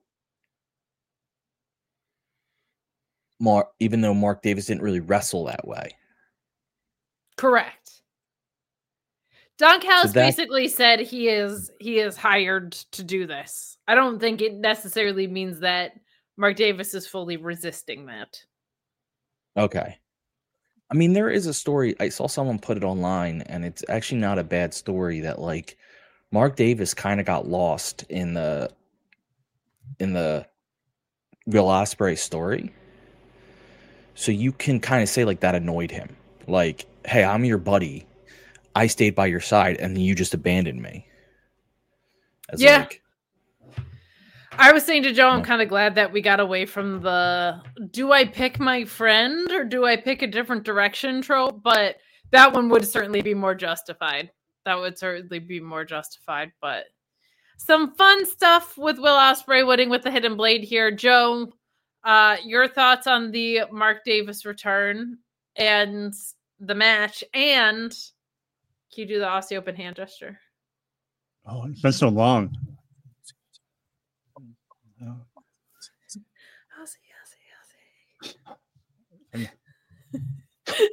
Mark, even though Mark Davis didn't really wrestle that way. Correct. Don Callis that- basically said he is he is hired to do this. I don't think it necessarily means that Mark Davis is fully resisting that. Okay. I mean, there is a story. I saw someone put it online, and it's actually not a bad story that like Mark Davis kind of got lost in the in the Will Ospreay story. So you can kind of say like that annoyed him. Like, hey, I'm your buddy. I stayed by your side and you just abandoned me. As yeah. Like, I was saying to Joe, I'm kind of glad that we got away from the do I pick my friend or do I pick a different direction trope? But that one would certainly be more justified. That would certainly be more justified. But some fun stuff with Will Ospreay winning with the Hidden Blade here. Joe, uh, your thoughts on the Mark Davis return and the match, and can you do the Aussie Open hand gesture? Oh, it's been so long. Aussie, Aussie, Aussie.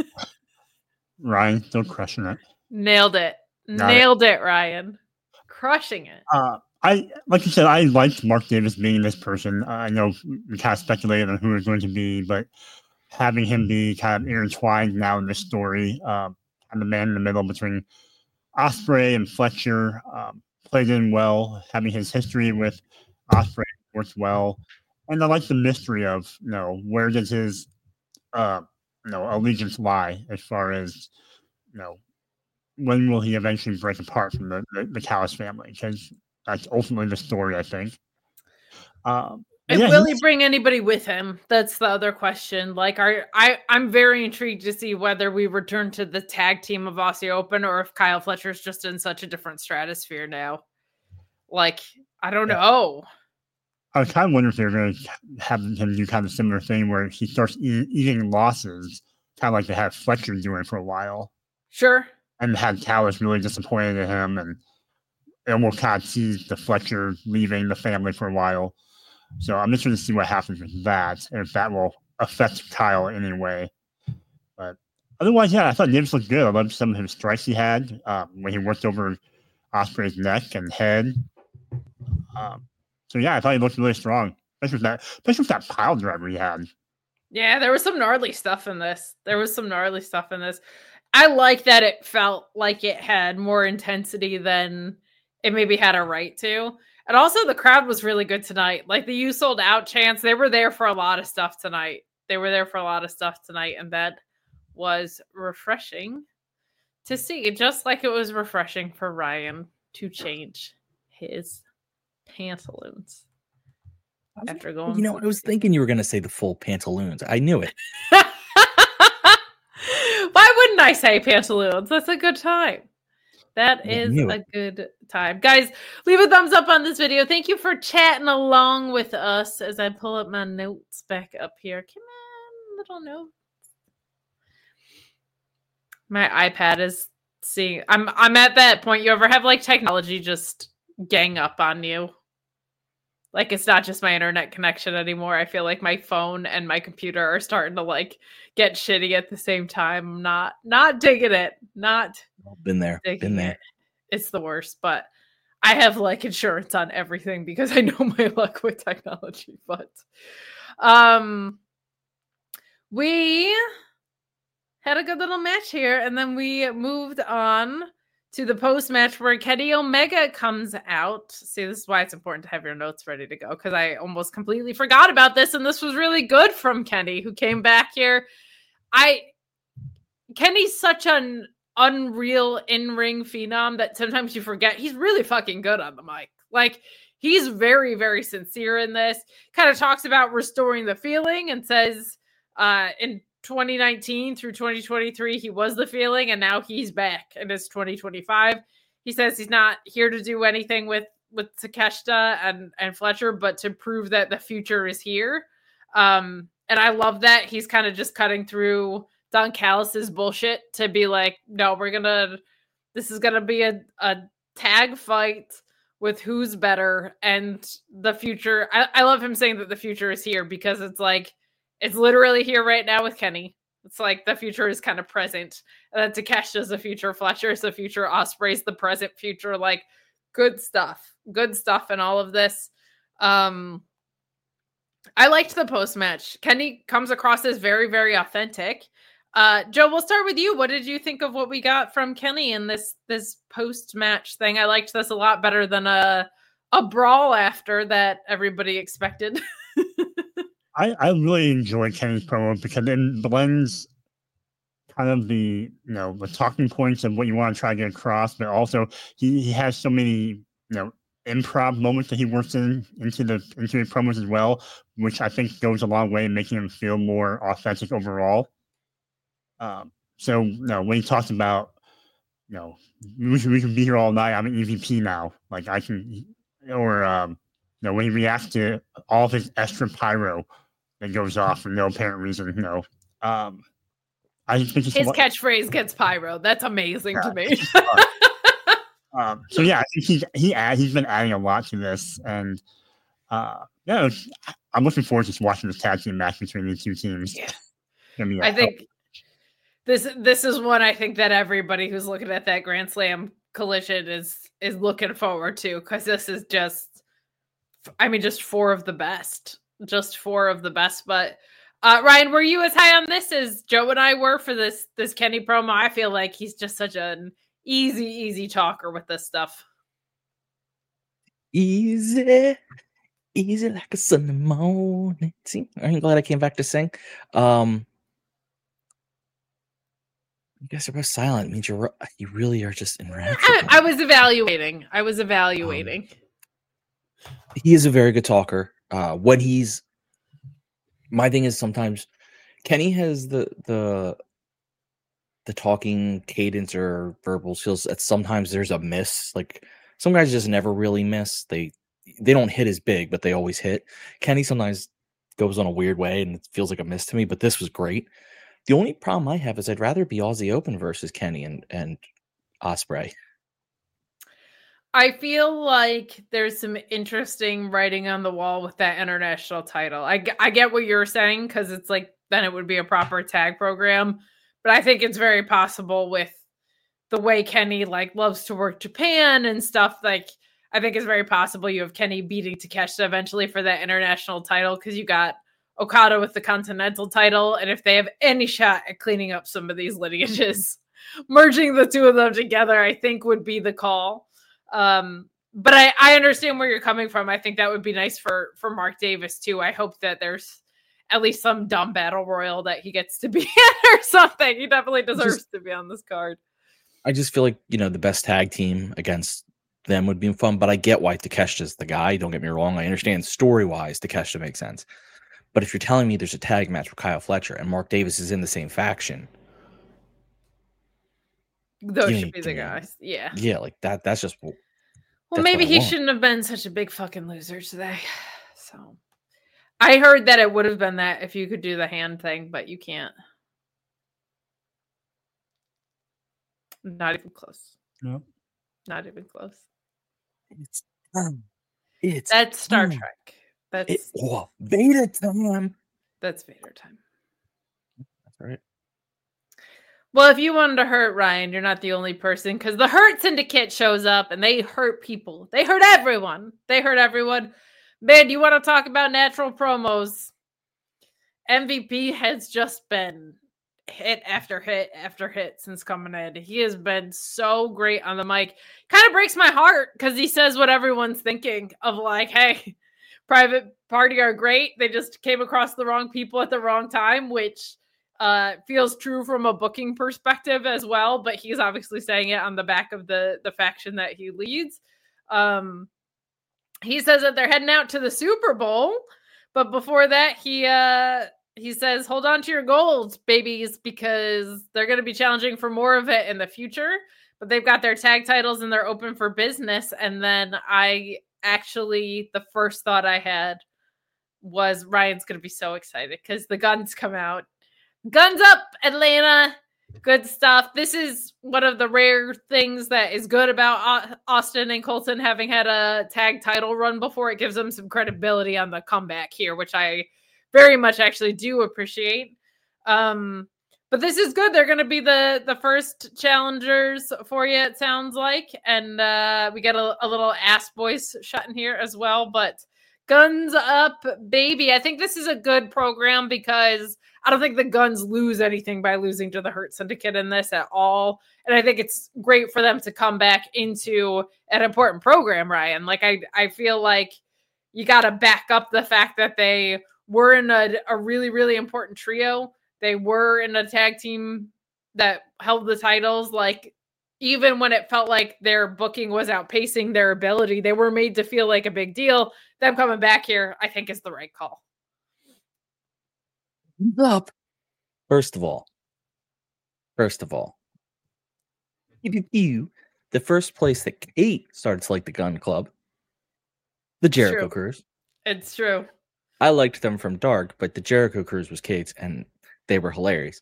Ryan, still crushing it. Nailed it. Got Nailed it. it, Ryan. Crushing it. Uh, I like you said, I liked Mark Davis being this person. Uh, I know we kind of speculated on who it was going to be, but having him be kind of intertwined now in this story, um, and the man in the middle between Ospreay and Fletcher um, played in well. Having his history with Ospreay worked well, and I like the mystery of, you know, where does his uh, you know, allegiance lie as far as, you know, when will he eventually break apart from the the, the Callis family? Because that's ultimately the story, I think. Um, And yeah, will he- he bring anybody with him? That's the other question. Like, are I? I'm very intrigued to see whether we return to the tag team of Aussie Open or if Kyle Fletcher's just in such a different stratosphere now. Like, I don't know. I was kind of wondering if they're going to have him do kind of a similar thing where he starts eat, eating losses, kind of like they had Fletcher doing for a while, Sure. and had Callis really disappointed in him, and it almost kind of teased the Fletcher leaving the family for a while. So I'm interested to see what happens with that, and if that will affect Kyle in any way. But otherwise, yeah, I thought Davis looked good. I loved some of his strikes he had um, when he worked over Ospreay's neck and head. Um, so yeah, I thought he looked really strong, especially with that, especially with that pile driver he had. Yeah, there was some gnarly stuff in this. There was some gnarly stuff in this. I like that it felt like it had more intensity than it maybe had a right to. And also the crowd was really good tonight. Like the You Sold Out chants, they were there for a lot of stuff tonight. They were there for a lot of stuff tonight. And that was refreshing to see. Just like it was refreshing for Ryan to change his pantaloons. After going, You know, I was thinking you were going to say the full pantaloons. I knew it. Why wouldn't I say pantaloons? That's a good time. That is knew a it. good time. Guys, leave a thumbs up on this video. Thank you for chatting along with us as I pull up my notes back up here. Come on, little notes. My iPad is seeing. I'm I'm at that point. You ever have like technology just gang up on you? Like it's not just my internet connection anymore. I feel like my phone and my computer are starting to like get shitty at the same time. I'm not not digging it. Not Been there. digging Been there. it. It's the worst, but I have like insurance on everything because I know my luck with technology. But um we had a good little match here, and then we moved on to the post match where Kenny Omega comes out. See, this is why it's important to have your notes ready to go, because I almost completely forgot about this, and this was really good from Kenny, who came back here. I Kenny's such an unreal in-ring phenom that sometimes you forget he's really fucking good on the mic. Like, he's very, very sincere in this. Kind of talks about restoring the feeling and says uh, in twenty nineteen through twenty twenty-three, he was the feeling, and now he's back, and it's twenty twenty-five. He says he's not here to do anything with with Takeshita and and Fletcher, but to prove that the future is here. Um, and I love that he's kind of just cutting through Don Callis's bullshit to be like, no, we're gonna, this is gonna be a a tag fight with who's better, and the future. I, I love him saying that the future is here, because it's like, it's literally here right now with Kenny. It's like the future is kind of present. And then Takeshita's the future. Fletcher's the future. Ospreay's the present future. Like, good stuff. Good stuff in all of this. Um, I liked the post-match. Kenny comes across as very, very authentic. Uh, Joe, we'll start with you. What did you think of what we got from Kenny in this this post-match thing? I liked this a lot better than a, a brawl after that everybody expected. I, I really enjoyed Kenny's promo because it blends kind of the you know the talking points of what you want to try to get across, but also he, he has so many you know improv moments that he works in into the into the promos as well, which I think goes a long way in making him feel more authentic overall. Um, so you know when he talks about you know we can, we can be here all night. I'm an E V P now. Like I can, or um, you know when he reacts to all of his extra pyro that goes off for no apparent reason. You know, um, I think his lo- catchphrase gets pyro. That's amazing yeah, to me. Um, so yeah, I think he he add, he's been adding a lot to this, and uh, yeah, I'm looking forward to just watching this tag team match between these two teams. Yeah. I, mean, I think this this is one I think that everybody who's looking at that Grand Slam collision is is looking forward to, because this is just, I mean, just four of the best, just four of the best. But uh, Ryan, were you as high on this as Joe and I were for this this Kenny promo? I feel like he's just such an Easy, easy talker with this stuff. Easy, easy like a Sunday morning. See, I'm glad I came back to sing. Um, you guys are both silent. It means you're you really are just enraptured. I, I was evaluating. I was evaluating. Um, he is a very good talker. Uh, when he's, my thing is sometimes Kenny has the the. the talking cadence or verbal skills that sometimes there's a miss. Like some guys just never really miss. They they don't hit as big, but they always hit. Kenny sometimes goes on a weird way and it feels like a miss to me, but this was great. The only problem I have is I'd rather be Aussie Open versus Kenny and, and Ospreay. I feel like there's some interesting writing on the wall with that international title. I, I get what you're saying, because it's like, then it would be a proper tag program. But I think it's very possible with the way Kenny like loves to work Japan and stuff. Like, I think it's very possible you have Kenny beating Takeshita eventually for that international title, because you got Okada with the Continental title. And if they have any shot at cleaning up some of these lineages, merging the two of them together, I think would be the call. Um, but I, I understand where you're coming from. I think that would be nice for, for Mark Davis too. I hope that there's at least some dumb battle royal that he gets to be in or something. He definitely deserves just, to be on this card. I just feel like, you know, the best tag team against them would be fun, but I get why Takeshita's the guy. Don't get me wrong. I understand story-wise Takeshita makes sense. But if you're telling me there's a tag match with Kyle Fletcher and Mark Davis is in the same faction, those should be the guys. Yeah. Yeah, like that. That's just well, that's maybe he want. shouldn't have been such a big fucking loser today. So I heard that it would have been that if you could do the hand thing, but you can't. Not even close. No. Not even close. It's um, it's that's Star um, Trek. That's it, oh, Vader time. That's Vader time. That's right. Well, if you wanted to hurt Ryan, you're not the only person, because the Hurt Syndicate shows up and they hurt people. They hurt everyone. They hurt everyone. Man, you want to talk about natural promos? M V P has just been hit after hit after hit since coming in. He has been so great on the mic. Kind of breaks my heart because he says what everyone's thinking of, like, hey, Private Party are great. They just came across the wrong people at the wrong time, which uh, feels true from a booking perspective as well. But he's obviously saying it on the back of the, the faction that he leads. Um, he says that they're heading out to the Super Bowl. But before that, he uh, he says, hold on to your gold, babies, because they're going to be challenging for more of it in the future. But they've got their tag titles and they're open for business. And then I actually, the first thought I had was Ryan's going to be so excited because the guns come out. Guns up, Atlanta. Good stuff. This is one of the rare things that is good about Austin and Colton having had a tag title run before. It gives them some credibility on the comeback here, which I very much actually do appreciate. Um, but this is good. They're going to be the, the first challengers for you, it sounds like. And uh, we get a, a little ass voice shut in here as well. But guns up, baby. I think this is a good program because I don't think the Guns lose anything by losing to the Hurt Syndicate in this at all. And I think it's great for them to come back into an important program, Ryan. Like, I, I feel like you got to back up the fact that they were in a, a really, really important trio. They were in a tag team that held the titles, like even when it felt like their booking was outpacing their ability, they were made to feel like a big deal. Them coming back here, I think, is the right call. Up. First of all, first of all, you, the first place that Kate started to like the Gun Club, the Jericho Cruise. It's true. I liked them from Dark, but the Jericho Cruise was Kate's, and they were hilarious.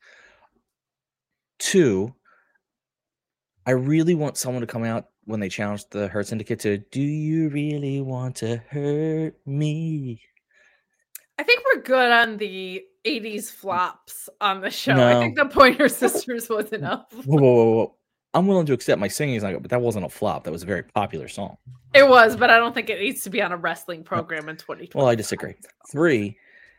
Two, I really want someone to come out when they challenge the Hurt Syndicate to, do you really want to hurt me? I think we're good on the eighties flops on the show. No. I think the Pointer Sisters was enough. Whoa, whoa, whoa, whoa. I'm willing to accept my singing is not good, but that wasn't a flop. That was a very popular song. It was, but I don't think it needs to be on a wrestling program in twenty twenty. Well, I disagree. Three,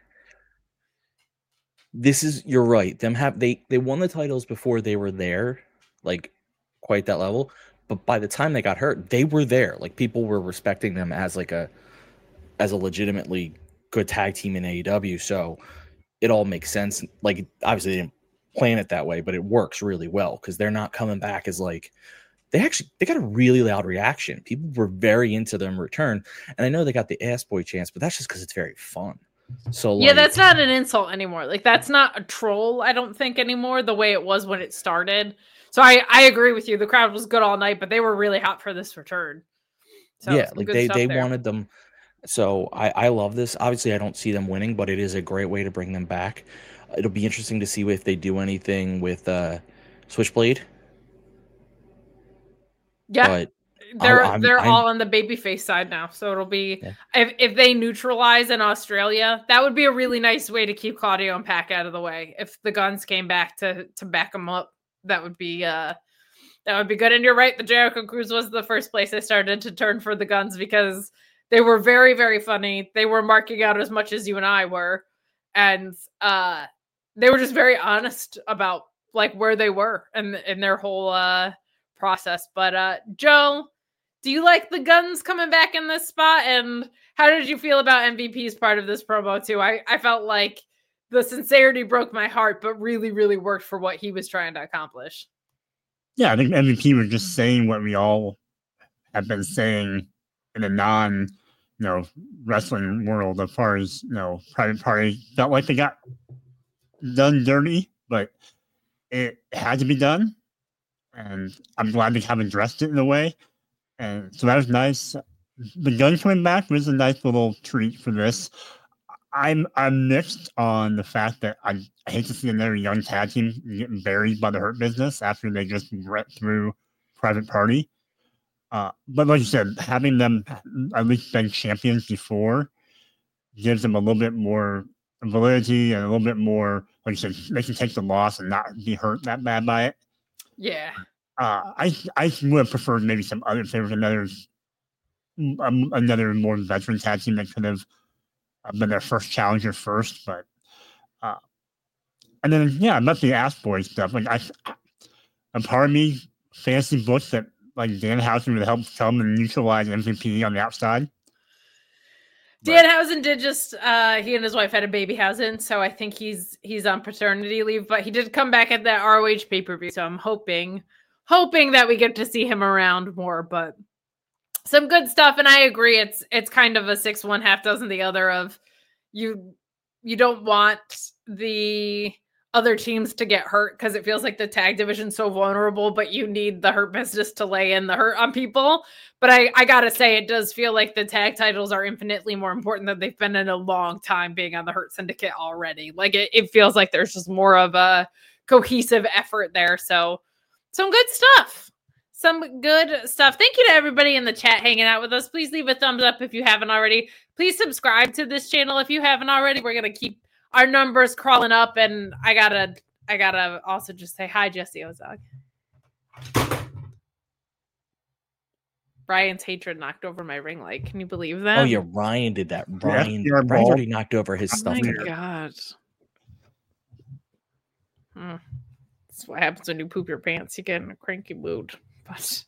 this is, you're right. Them have, they, they won the titles before they were there, like quite that level. But by the time they got hurt, they were there. Like people were respecting them as like a, as a legitimately good tag team in A E W. So it all makes sense. Like obviously they didn't plan it that way, but it works really well because they're not coming back as like, they actually, they got a really loud reaction. People were very into them return. And I know they got the ass boy chance, but that's just because it's very fun. So yeah, like, that's not an insult anymore. Like that's not a troll, I don't think anymore, the way it was when it started. So I, I agree with you. The crowd was good all night, but they were really hot for this return. So yeah, like they, they wanted them. So I, I love this. Obviously, I don't see them winning, but it is a great way to bring them back. It'll be interesting to see if they do anything with uh, Switchblade. Yeah, but they're I'm, they're I'm, all on the babyface side now. So it'll be Yeah. if if they neutralize in Australia, that would be a really nice way to keep Claudio and Pac out of the way. If the Guns came back to to back them up, that would be uh that would be good. And you're right, the Jericho Cruise was the first place I started to turn for the Guns because they were very, very funny. They were marking out as much as you and I were. And uh, they were just very honest about like where they were and in their whole uh, process. But uh, Joe, do you like the Guns coming back in this spot? And how did you feel about M V P's part of this promo too? I, I felt like the sincerity broke my heart, but really, really worked for what he was trying to accomplish. Yeah, I think M V P was just saying what we all have been saying in a non, you know, wrestling world as far as, you know, Private Party felt like they got done dirty, but it had to be done. And I'm glad they haven't addressed it in a way. And so that was nice. The Guns coming back was a nice little treat for this. I'm I'm mixed on the fact that I, I hate to see another young tag team getting buried by the Hurt Business after they just went through Private Party. Uh, but like you said, having them at least been champions before gives them a little bit more validity and a little bit more, like you said, they can take the loss and not be hurt that bad by it. Yeah. Uh, I I would have preferred maybe some other, if there was another, um, another more veteran tag team that could have been their first challenger first, but uh, and then yeah, about the Ass Boy stuff. Like I, a part of me fantasy books that like Danhausen would help come and neutralize M V P on the outside. Danhausen did just uh he and his wife had a baby housing, so I think he's he's on paternity leave, but he did come back at that R O H pay-per-view, so I'm hoping hoping that we get to see him around more, but some good stuff. And I agree, it's it's kind of a six one half dozen the other of you you don't want the other teams to get hurt because it feels like the tag division's so vulnerable, but you need the Hurt Business to lay in the hurt on people. But I, I gotta say, it does feel like the tag titles are infinitely more important than they've been in a long time being on the Hurt Syndicate already. Like it, it feels like there's just more of a cohesive effort there. So some good stuff. Some good stuff. Thank you to everybody in the chat hanging out with us. Please leave a thumbs up if you haven't already. Please subscribe to this channel if you haven't already. We're going to keep our numbers crawling up, and I gotta, I gotta also just say hi, Jesse Ozog. Brian's hatred knocked over my ring light. Can you believe that? Oh yeah, Ryan did that. Brian, Yeah, Brian's already knocked over his Oh stuff. my here. god. Hmm. That's what happens when you poop your pants. You get in a cranky mood. But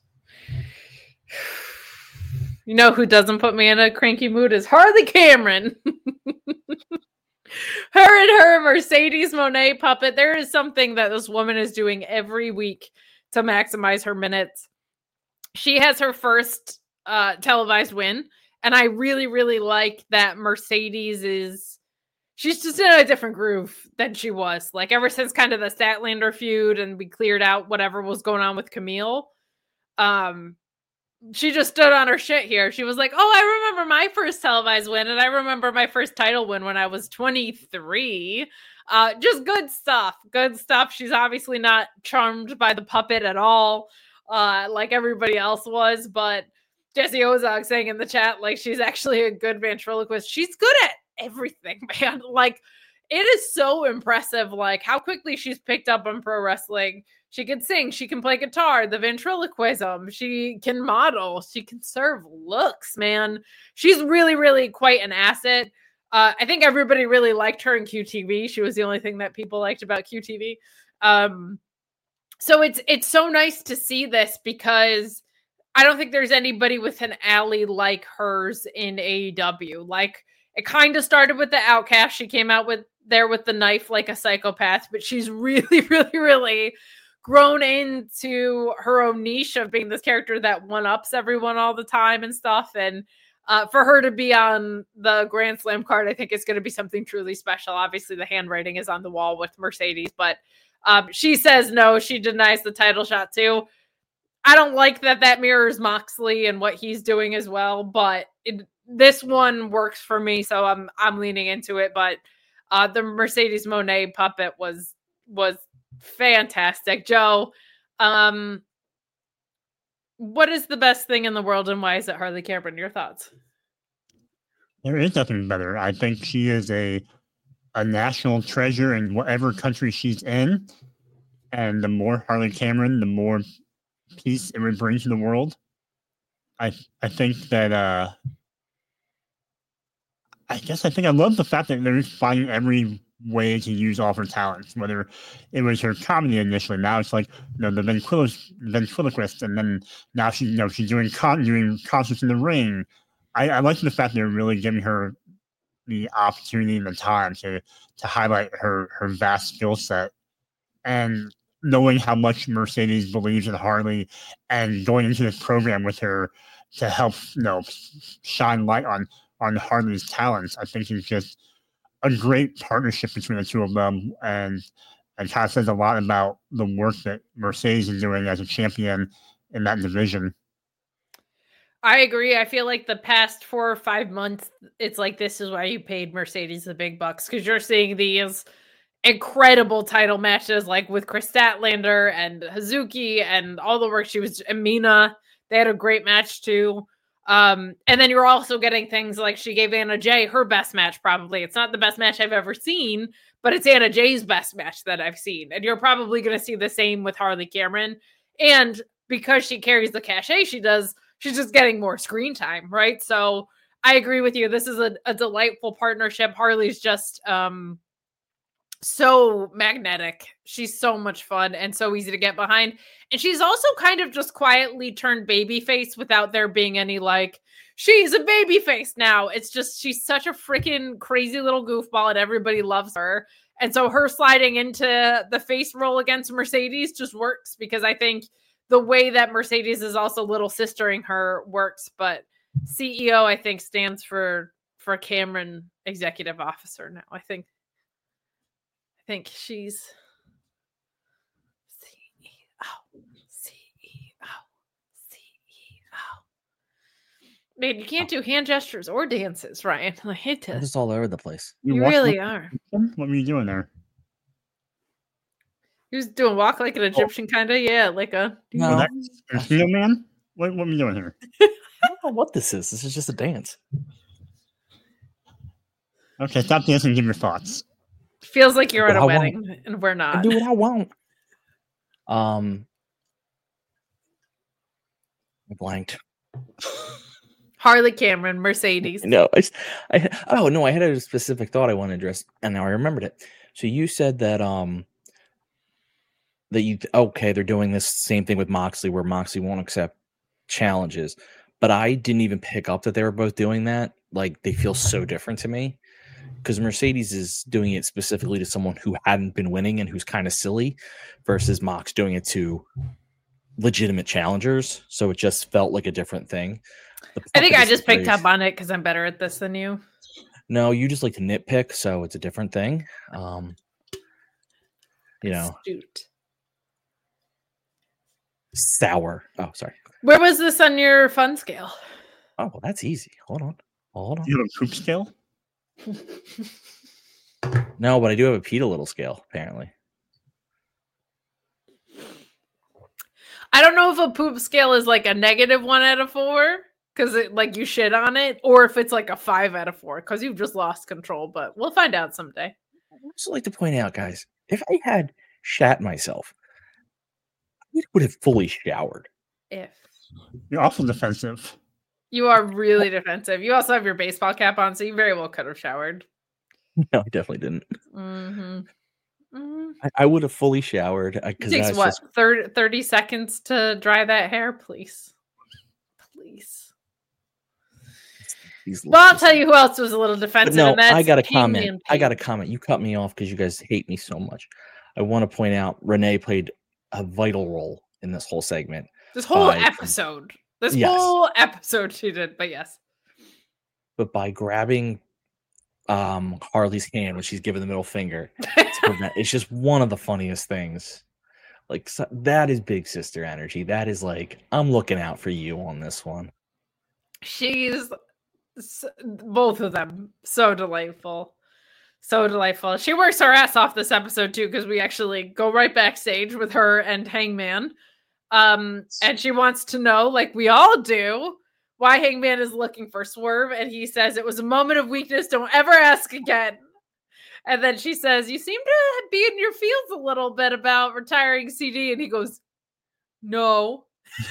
you know who doesn't put me in a cranky mood is Harley Cameron. Her and her Mercedes Monet puppet. There is something that this woman is doing every week to maximize her minutes. She has her first uh, televised win, and I really, really like that Mercedes is. She's just in a different groove than she was. Like ever since kind of the Statlander feud, and we cleared out whatever was going on with Camille. Um. She just stood on her shit here. She was like, oh, I remember my first televised win, and I remember my first title win when I was twenty-three. Uh, just good stuff. Good stuff. She's obviously not charmed by the puppet at all, uh, like everybody else was. But Jesse Ozog saying in the chat, like, she's actually a good ventriloquist. She's good at everything, man. Like, it is so impressive, like, how quickly she's picked up on pro wrestling. She can sing, she can play guitar, the ventriloquism, she can model, she can serve looks, man. She's really, really quite an asset. Uh, I think everybody really liked her in Q T V. She was the only thing that people liked about Q T V. Um, so it's it's so nice to see this because I don't think there's anybody with an alley like hers in A E W. Like, it kind of started with the Outcast. She came out with there with the knife like a psychopath, but she's really, really, really grown into her own niche of being this character that one-ups everyone all the time and stuff. And uh, for her to be on the Grand Slam card, I think it's going to be something truly special. Obviously, the handwriting is on the wall with Mercedes, but um, she says no. She denies the title shot too. I don't like that that mirrors Moxley and what he's doing as well, but it, this one works for me, so I'm I'm leaning into it. But uh, the Mercedes Monet puppet was was fantastic. Joe, um, what is the best thing in the world, and why is it Harley Cameron? Your thoughts? There is nothing better. I think she is a a national treasure in whatever country she's in, and the more Harley Cameron, the more peace it would bring to the world. I I think that uh, I guess I think I love the fact that they're finding every way to use all of her talents, whether it was her comedy initially. Now it's like, you know, the ventriloquist, ventriloquist, and then now she, you know, she's doing con- doing concerts in the ring. I, I like the fact they're really giving her the opportunity and the time to to highlight her her vast skill set, and knowing how much Mercedes believes in Harley, and going into this program with her to help, you know, shine light on on Harley's talents. I think is just a great partnership between the two of them, and and kind of says a lot about the work that Mercedes is doing as a champion in that division. I agree. I feel like the past four or five months, it's like this is why you paid Mercedes the big bucks, because you're seeing these incredible title matches like with Chris Statlander and Hazuki and all the work she was, and Mina. They had a great match too. Um, and then you're also getting things like she gave Anna Jay her best match, probably. It's not the best match I've ever seen, but it's Anna Jay's best match that I've seen. And you're probably going to see the same with Harley Cameron. And because she carries the cachet she does, she's just getting more screen time, right? So I agree with you. This is a, a delightful partnership. Harley's just um, so magnetic. She's so much fun and so easy to get behind. And she's also kind of just quietly turned babyface without there being any like, she's a babyface now. It's just, she's such a freaking crazy little goofball and everybody loves her. And so her sliding into the face role against Mercedes just works, because I think the way that Mercedes is also little sistering her works. But C E O, I think, stands for, for Cameron Executive Officer now. I think, I think she's Man, you can't do hand gestures or dances, Ryan. I hate to. I'm just all over the place. You, you really are. What were you doing there? He was doing walk like an Egyptian, oh. kind of. Yeah, like a. No. You man? What, what are you doing here? I don't know what this is. This is just a dance. Okay, stop dancing and give your thoughts. Feels like you're at a wedding, want. and we're not. I do what I want. Um, I blanked. Harley Cameron, Mercedes. No, I, I, oh no, I had a specific thought I wanted to address, and now I remembered it. So you said that um that you okay, they're doing this same thing with Moxley, where Moxley won't accept challenges, but I didn't even pick up that they were both doing that. Like, they feel so different to me. because Mercedes is doing it specifically to someone who hadn't been winning and who's kind of silly, versus Mox doing it to legitimate challengers. So it just felt like a different thing. I think I just picked up on it because I'm better at this than you. No, you just like to nitpick, so it's a different thing. Um, you know, Astute. Sour. Oh, sorry. Where was this on your fun scale? Oh, well, that's easy. Hold on. Hold on. You have a poop scale? No, but I do have a PETA little scale, apparently. I don't know if a poop scale is like a negative one out of four because it like you shit on it, or if it's like a five out of four because you've just lost control. But we'll find out someday. I would also like to point out, guys, if I had shat myself, I would have fully showered. If you're awful defensive. You are really defensive. You also have your baseball cap on, so you very well could have showered. No, I definitely didn't. Mm-hmm. Mm-hmm. I, I would have fully showered. It takes what, just... thirty, thirty seconds to dry that hair, please. Please. These well, I'll tell you who else was a little defensive. But no, and that's I got a Hangman comment. Page. I got a comment. You cut me off because you guys hate me so much. I want to point out Renee played a vital role in this whole segment. This whole by, episode. This yes. whole episode she did, but yes. But by grabbing um, Harley's hand when she's giving the middle finger, to prevent, it's just one of the funniest things. Like so, that is big sister energy. That is like, I'm looking out for you on this one. She's both of them so delightful. So delightful. She works her ass off this episode too, because we actually go right backstage with her and Hangman. Um, and she wants to know, like we all do, why Hangman is looking for Swerve. And he says it was a moment of weakness. Don't ever ask again. And then she says, you seem to be in your fields a little bit about retiring C D. And he goes, no.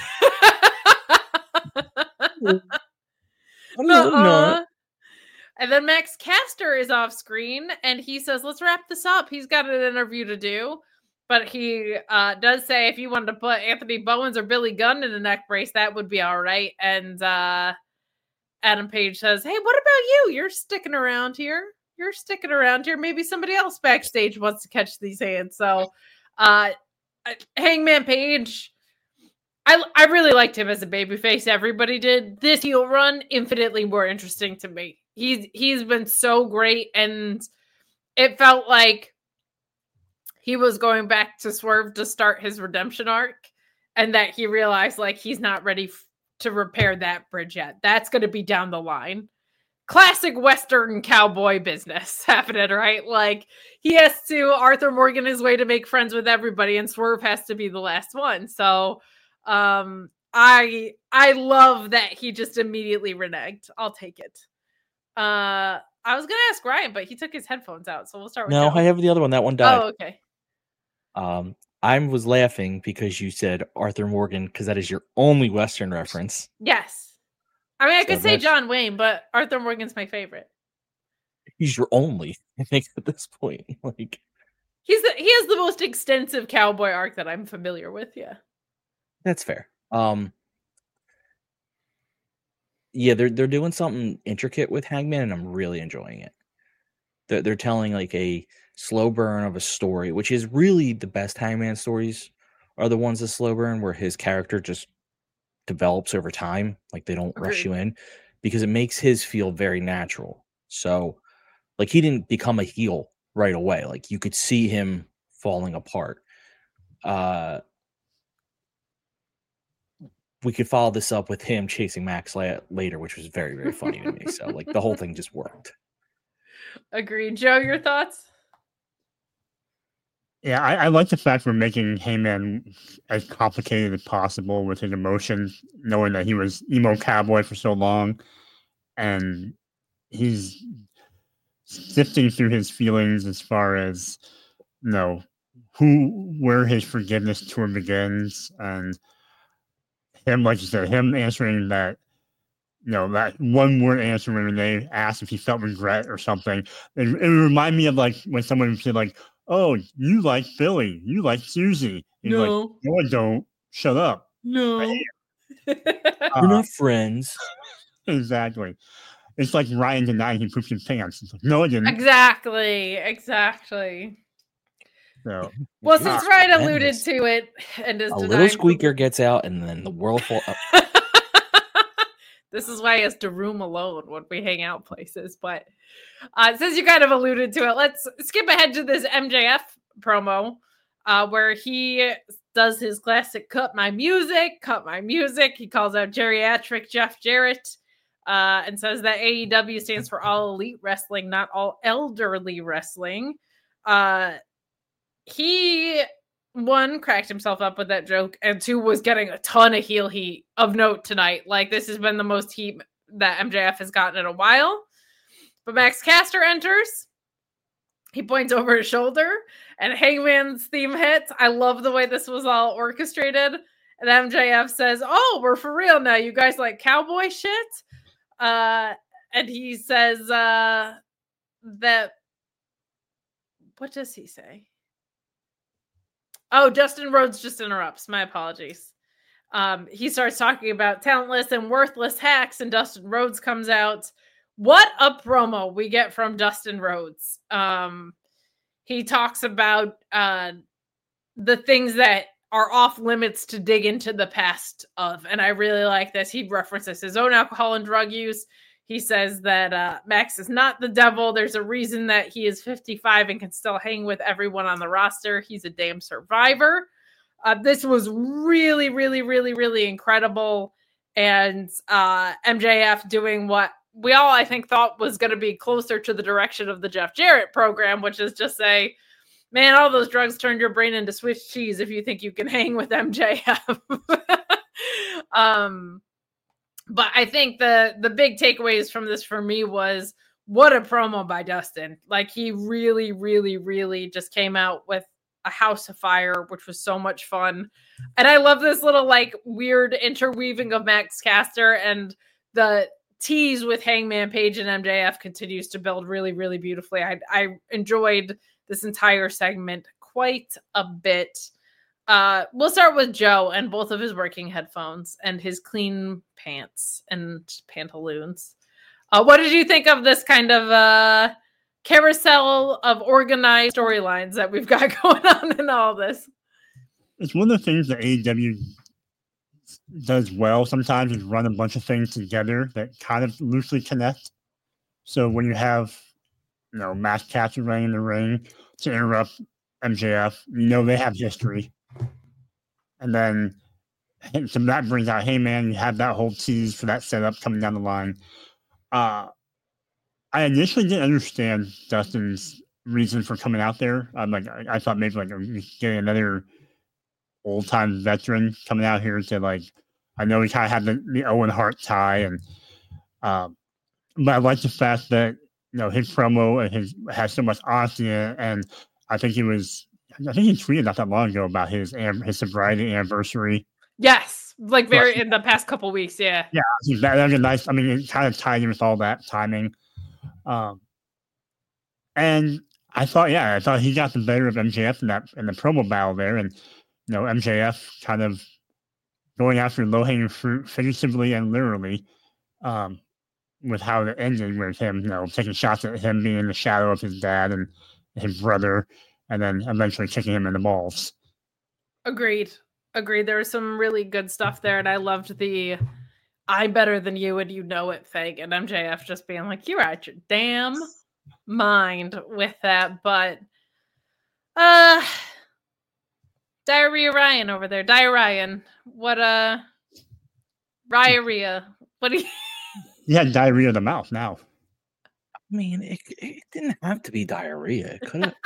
uh-uh. And then Max Caster is off screen and he says, let's wrap this up. He's got an interview to do. But he uh, does say if you wanted to put Anthony Bowens or Billy Gunn in a neck brace, that would be all right. And uh, Adam Page says, hey, what about you? You're sticking around here. You're sticking around here. Maybe somebody else backstage wants to catch these hands. So uh, Hangman Page, I, I really liked him as a babyface. Everybody did. This heel run, infinitely more interesting to me. He's He's been so great. And it felt like he was going back to Swerve to start his redemption arc, and that he realized like he's not ready f- to repair that bridge yet. That's going to be down the line. Classic Western cowboy business happening, right? Like he has to Arthur Morgan his way to make friends with everybody, and Swerve has to be the last one. So um, I I love that he just immediately reneged. I'll take it. Uh, I was going to ask Ryan, but he took his headphones out, so we'll start with No, Joe. I have the other one. That one died. Oh, okay. Um, I was laughing because you said Arthur Morgan because that is your only Western reference. Yes. I mean, I So could say that's- John Wayne, but Arthur Morgan's my favorite. He's your only, I think, at this point. Like He's the, he has the most extensive cowboy arc that I'm familiar with. Yeah. that's fair. Um, yeah, they're they're doing something intricate with Hangman, and I'm really enjoying it. They're they're telling like a slow burn of a story, which is really the best Hangman stories are the ones that slow burn, where his character just develops over time. Like they don't rush Agreed. you in, because it makes his feel very natural. So, like he didn't become a heel right away. Like you could see him falling apart. Uh, we could follow this up with him chasing Max la- later, which was very, very funny to me. So, like the whole thing just worked. Agreed. Joe, your thoughts? Yeah, I, I like the fact we're making Heyman as complicated as possible with his emotions, knowing that he was emo cowboy for so long, and he's sifting through his feelings as far as, you know, who, where his forgiveness tour begins, and him, like you said, him answering that, you know, that one word answer when they asked if he felt regret or something. It, it reminded me of like when someone would say like, oh, you like Billy, you like Susie. He's No. like, no, I don't. Shut up. No. I am. We're Uh, not friends. Exactly. it's like Ryan denying he pooped his pants. It's like, no, I didn't. Exactly, exactly. So, well, since Ah, Ryan man, alluded this- to it and is A denying little squeaker gets out, and then the world fall up. this is why he has to room alone when we hang out places. But uh, since you kind of alluded to it, let's skip ahead to this M J F promo uh, where he does his classic cut my music, cut my music. He calls out geriatric Jeff Jarrett uh, and says that A E W stands for all elite wrestling, not all elderly wrestling. Uh, he, one, cracked himself up with that joke, and two, was getting a ton of heel heat of note tonight. Like, this has been the most heat that M J F has gotten in a while. But Max Caster enters. He points over his shoulder, and Hangman's theme hits. I love the way this was all orchestrated. And M J F says, oh, we're for real now. You guys like cowboy shit? Uh, and he says uh, that... What does he say? Oh, Dustin Rhodes just interrupts. My apologies. Um, he starts talking about talentless and worthless hacks, and Dustin Rhodes comes out. What a promo we get from Dustin Rhodes. Um, he talks about uh, the things that are off limits to dig into the past of, and I really like this. He references his own alcohol and drug use. He says that uh, Max is not the devil. There's a reason that he is fifty-five and can still hang with everyone on the roster. He's a damn survivor. Uh, this was really, really, really, really incredible. And uh, M J F doing what we all, I think, thought was going to be closer to the direction of the Jeff Jarrett program, which is just say, man, all those drugs turned your brain into Swiss cheese if you think you can hang with M J F. um, But I think the the big takeaways from this for me was what a promo by Dustin. Like, he really, really, really just came out with a house of fire, which was so much fun. And I love this little like weird interweaving of Max Caster, and the tease with Hangman Page and M J F continues to build really, really beautifully. I, I enjoyed this entire segment quite a bit. Uh, we'll start with Joe and both of his working headphones and his clean pants and pantaloons. Uh, what did you think of this kind of uh, carousel of organized storylines that we've got going on in all this? It's one of the things that A E W does well sometimes, is run a bunch of things together that kind of loosely connect. So when you have, you know, Max Caster running in the ring to interrupt M J F, you know they have history. And then and so that brings out, hey, man, you have that whole tease for that setup coming down the line. Uh, I initially didn't understand Dustin's reason for coming out there. I'm like, I, I thought maybe like getting another old-time veteran coming out here to, like, I know he kind of had the, the Owen Hart tie, and um, but I like the fact that, you know, his promo and his has so much honesty in it, and I think he was. I think he tweeted not that long ago about his his sobriety anniversary. Yes, like very But, in the past couple weeks. Yeah, yeah, that, that was a nice. I mean, it kind of tied in with all that timing. Um, and I thought, yeah, I thought he got the better of M J F in that in the promo battle there, and you know, M J F kind of going after low hanging fruit, figuratively and literally, um, with how it ended with him, you know, taking shots at him being in the shadow of his dad and his brother, and then eventually kicking him in the balls. agreed. Agreed. There was some really good stuff there, and I loved the "I'm better than you and you know it" thing, and M J F just being like, "You're out your damn mind" with that. But uh, Diarrhea Ryan over there, Diarrhea Ryan, what uh, Rhea, what do you? He had diarrhea of the mouth now. I mean, it, it didn't have to be diarrhea. It could have.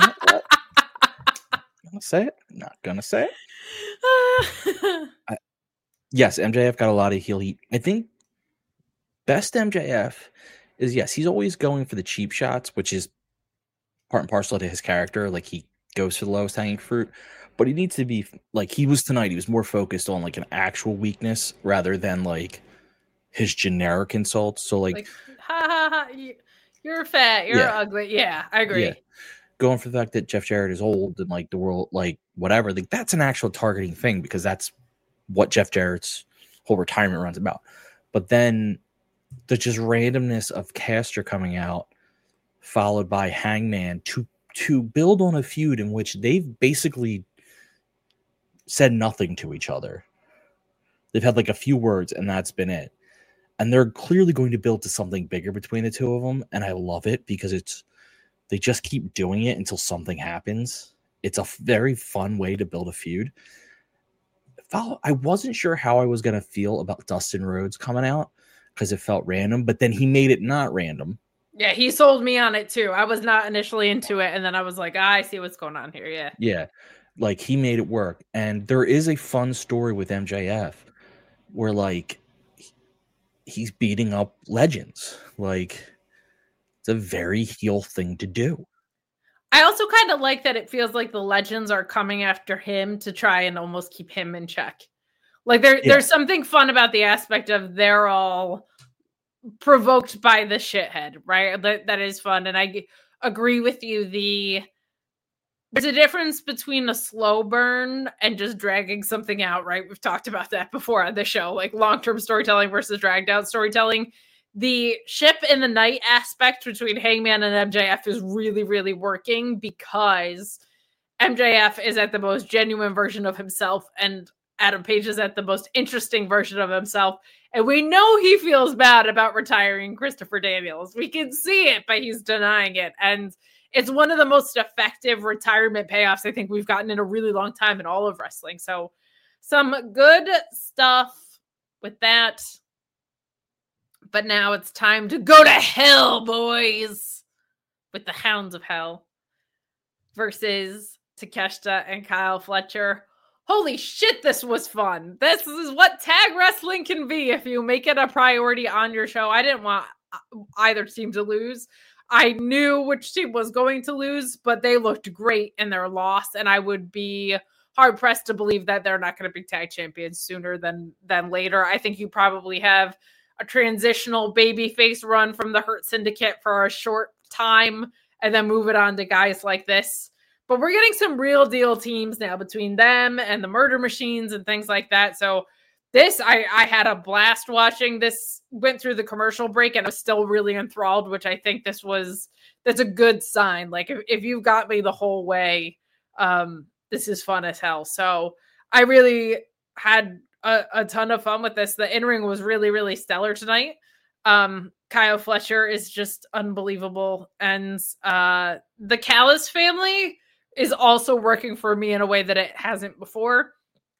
Gonna say it. Not gonna say it. I, yes, M J F got a lot of heel heat. I think best M J F is, yes, he's always going for the cheap shots, which is part and parcel to his character. Like, he goes for the lowest hanging fruit, but he needs to be like he was tonight. He was more focused on like an actual weakness rather than like his generic insults. So like, Like, ha ha ha, you- you're fat, you're Yeah. ugly. Yeah, I agree. yeah, going for the fact that Jeff Jarrett is old and like the world, like whatever, like that's an actual targeting thing because that's what Jeff Jarrett's whole retirement run's about. But then the just randomness of Caster coming out, followed by Hangman, to to build on a feud in which they've basically said nothing to each other. They've had like a few words, and that's been it. And they're clearly going to build to something bigger between the two of them, and I love it because it's they just keep doing it until something happens. It's a very fun way to build a feud. I wasn't sure how I was going to feel about Dustin Rhodes coming out because it felt random, but then he made it not random. Yeah, he sold me on it too. I was not initially into it, and then I was like, ah, I see what's going on here. Yeah. Yeah. Like, he made it work. And there is a fun story with M J F where, like, he's beating up legends. Like, it's a very heel thing to do. I also kind of like that it feels like the legends are coming after him to try and almost keep him in check. Like, there, yeah. there's something fun about the aspect of they're all provoked by the shithead, right? That that is fun. And I agree with you. The There's a difference between a slow burn and just dragging something out, right? We've talked about that before on the show, like long-term storytelling versus dragged out storytelling. The ship in the night aspect between Hangman and M J F is really, really working because M J F is at the most genuine version of himself and Adam Page is at the most interesting version of himself. And we know he feels bad about retiring Christopher Daniels. We can see it, but he's denying it. And it's one of the most effective retirement payoffs I think we've gotten in a really long time in all of wrestling. So some good stuff with that. But now it's time to go to hell, boys, with the Hounds of Hell versus Takeshita and Kyle Fletcher. Holy shit, this was fun. This is what tag wrestling can be if you make it a priority on your show. I didn't want either team to lose. I knew which team was going to lose, but they looked great in their loss, and I would be hard-pressed to believe that they're not going to be tag champions sooner than, than later. I think you probably have a transitional babyface run from the Hurt Syndicate for a short time and then move it on to guys like this. But we're getting some real deal teams now between them and the Murder Machines and things like that. So this, I, I had a blast watching. This went through the commercial break and I was still really enthralled, which I think this was, that's a good sign. Like if, if you've got me the whole way, um, this is fun as hell. So I really had a, a ton of fun with this. The in-ring was really, really stellar tonight. Um, Kyle Fletcher is just unbelievable. And uh, the Callis family is also working for me in a way that it hasn't before.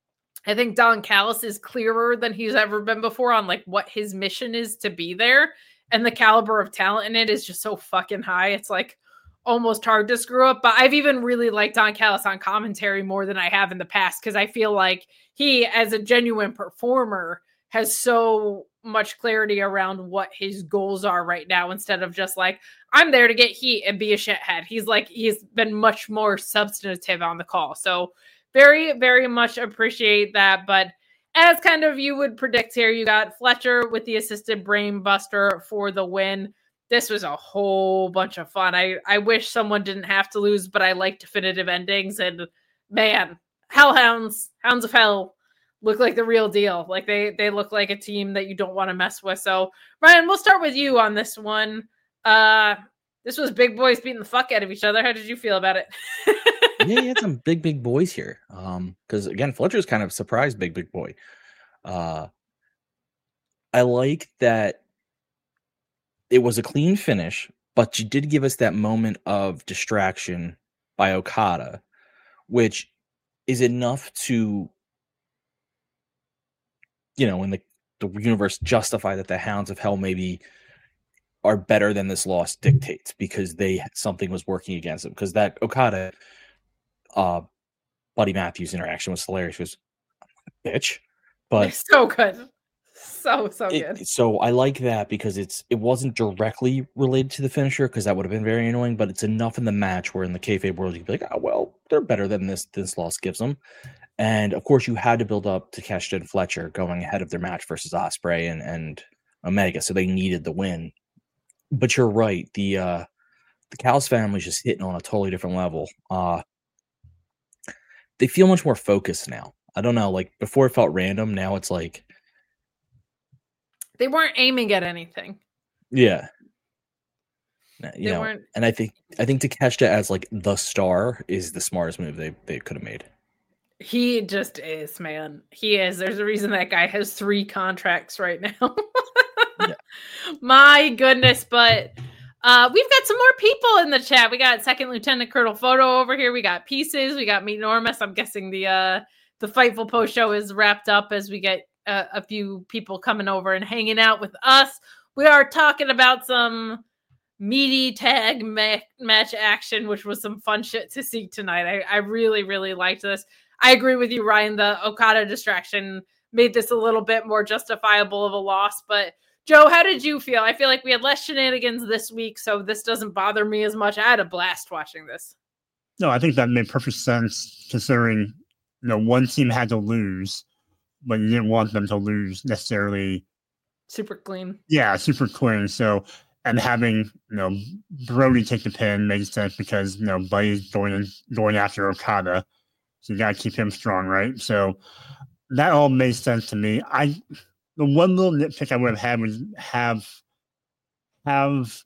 I think Don Callis is clearer than he's ever been before on like what his mission is to be there. And the caliber of talent in it is just so fucking high. It's like almost hard to screw up. But I've even really liked Don Callis on commentary more than I have in the past because I feel like he, as a genuine performer, has so much clarity around what his goals are right now instead of just like, I'm there to get heat and be a shithead. He's like, he's been much more substantive on the call. So very, very much appreciate that. But as kind of you would predict here, you got Fletcher with the assisted brain buster for the win. This was a whole bunch of fun. I, I wish someone didn't have to lose, but I like definitive endings. And man, Hellhounds, Hounds of Hell, look like the real deal. Like they they look like a team that you don't want to mess with. So Ryan, we'll start with you on this one. Uh, this was big boys beating the fuck out of each other. How did you feel about it? Yeah, you had some big, big boys here. Um, because again, Fletcher's kind of surprised big, big boy. Uh, I like that it was a clean finish, but you did give us that moment of distraction by Okada, which is enough to, you know, in the, the universe justify that the Hounds of Hell maybe are better than this loss dictates because they something was working against them. Because that Okada uh Buddy Matthews interaction was hilarious. It was bitch. But it's so good. So so it, good. So I like that because it's it wasn't directly related to the finisher because that would have been very annoying, but it's enough in the match where in the kayfabe world you'd be like, oh well, they're better than this this loss gives them. And of course, you had to build up to Takeshita and Fletcher going ahead of their match versus Ospreay and, and Omega, so they needed the win. But you're right, the uh, the Callis family is just hitting on a totally different level. Uh, they feel much more focused now. I don't know, like before it felt random. Now it's like They weren't aiming at anything. Yeah. You They know, weren't- and I think I think Takeshita as like the star is the smartest move they, they could have made. He just is, man. He is. There's a reason that guy has three contracts right now. Yeah. My goodness, but uh, we've got some more people in the chat. We got Second Lieutenant Colonel Photo over here. We got Pieces. We got Meet Normus. I'm guessing the uh, the Fightful post show is wrapped up as we get uh, a few people coming over and hanging out with us. We are talking about some meaty tag ma- match action, which was some fun shit to see tonight. I, I really, really liked this. I agree with you, Ryan. The Okada distraction made this a little bit more justifiable of a loss. But Joe, how did you feel? I feel like we had less shenanigans this week, so this doesn't bother me as much. I had a blast watching this. No, I think that made perfect sense considering, you know, one team had to lose, but you didn't want them to lose necessarily. Super clean. Yeah, super clean. So, and having, you know, Brody take the pin made sense because, you know, Buddy's going in, going after Okada. So you got to keep him strong, right? So that all made sense to me. I the one little nitpick I would have had was have have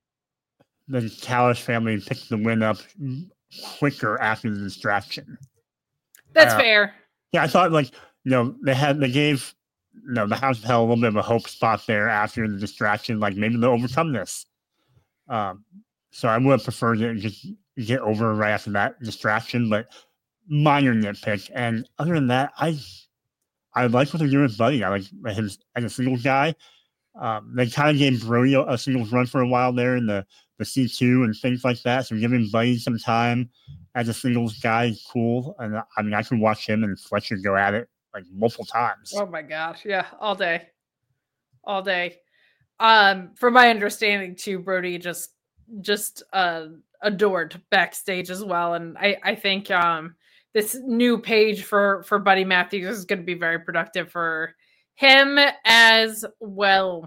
the Callis family pick the win up quicker after the distraction. That's uh, fair. Yeah, I thought like you know they had they gave you know the House of Hell a little bit of a hope spot there after the distraction. Like maybe they'll overcome this. Um, so I would have preferred to just get over right after that distraction, but. Minor nitpick, and other than that, I I like what they're doing with Buddy. I like him as a singles guy. Um, they kind of gave Brody a, a singles run for a while there in the, the C two and things like that. So giving Buddy some time as a singles guy is cool. And I mean, I could watch him and Fletcher go at it like multiple times. Oh my gosh, yeah, all day, all day. Um, from my understanding, too, Brody just just uh adored backstage as well, and I I think um. This new page for, for Buddy Matthews is going to be very productive for him as well.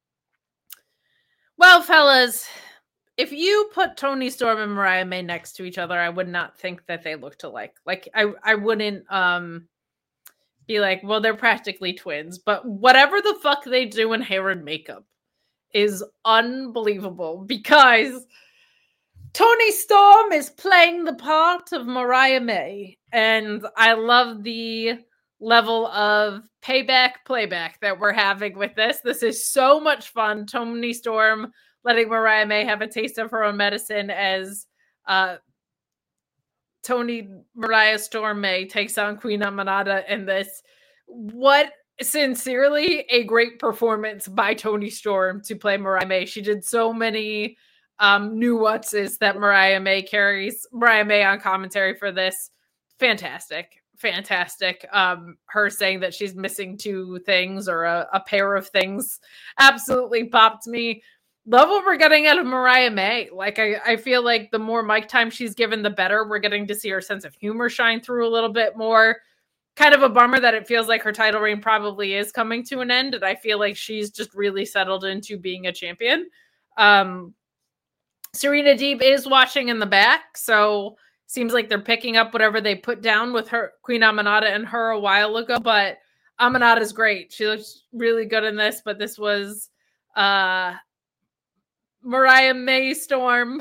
Well, fellas, if you put Toni Storm and Mariah May next to each other, I would not think that they looked alike. Like, I, I wouldn't um be like, well, they're practically twins. But whatever the fuck they do in hair and makeup is unbelievable because Toni Storm is playing the part of Mariah May, and I love the level of payback playback that we're having with this. This is so much fun. Toni Storm letting Mariah May have a taste of her own medicine as uh, Toni Mariah Storm May takes on Queen Amanada in this. What sincerely a great performance by Toni Storm to play Mariah May. She did so many um nuances that Mariah May carries. Mariah May on commentary for this, fantastic, fantastic. Um, her saying that she's missing two things or a, a pair of things absolutely popped me. Love what we're getting out of Mariah May. Like I, I feel like the more mic time she's given, the better. We're getting to see her sense of humor shine through a little bit more. Kind of a bummer that it feels like her title reign probably is coming to an end, and I feel like she's just really settled into being a champion. Um. Serena Deeb is watching in the back, so seems like they're picking up whatever they put down with her Queen Amanada and her a while ago. But Amanada's great; she looks really good in this. But this was uh, Mariah May Storm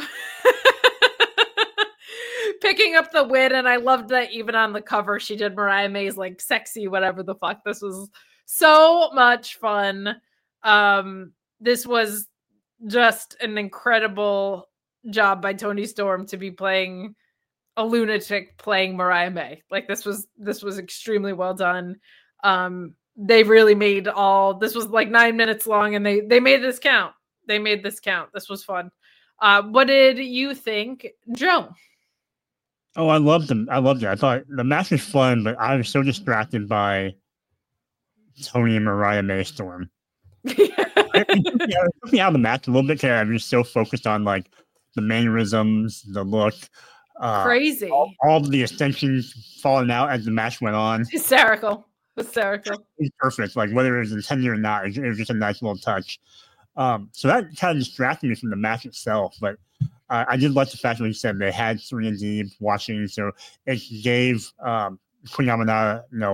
picking up the win, and I loved that even on the cover she did Mariah May's like sexy whatever the fuck. This was so much fun. Um, this was. Just an incredible job by Toni Storm to be playing a lunatic playing Mariah May. Like this was this was extremely well done. Um, they really made all this was like nine minutes long, and they they made this count. They made this count. This was fun. Uh, what did you think, Joe? Oh, I loved them. I loved it. I thought the match was fun, but I was so distracted by Toni and Mariah May Storm. it, it took me out of the match a little bit because I was so focused on like the mannerisms, the look, uh, crazy, all, all the extensions falling out as the match went on. Hysterical, hysterical. It was perfect. Like whether it was intended or not, it, it was just a nice little touch. Um, so that kind of distracted me from the match itself. But uh, I did like the fact that you said they had Serena Deeb watching, so it gave um, Queen Amanada, you know,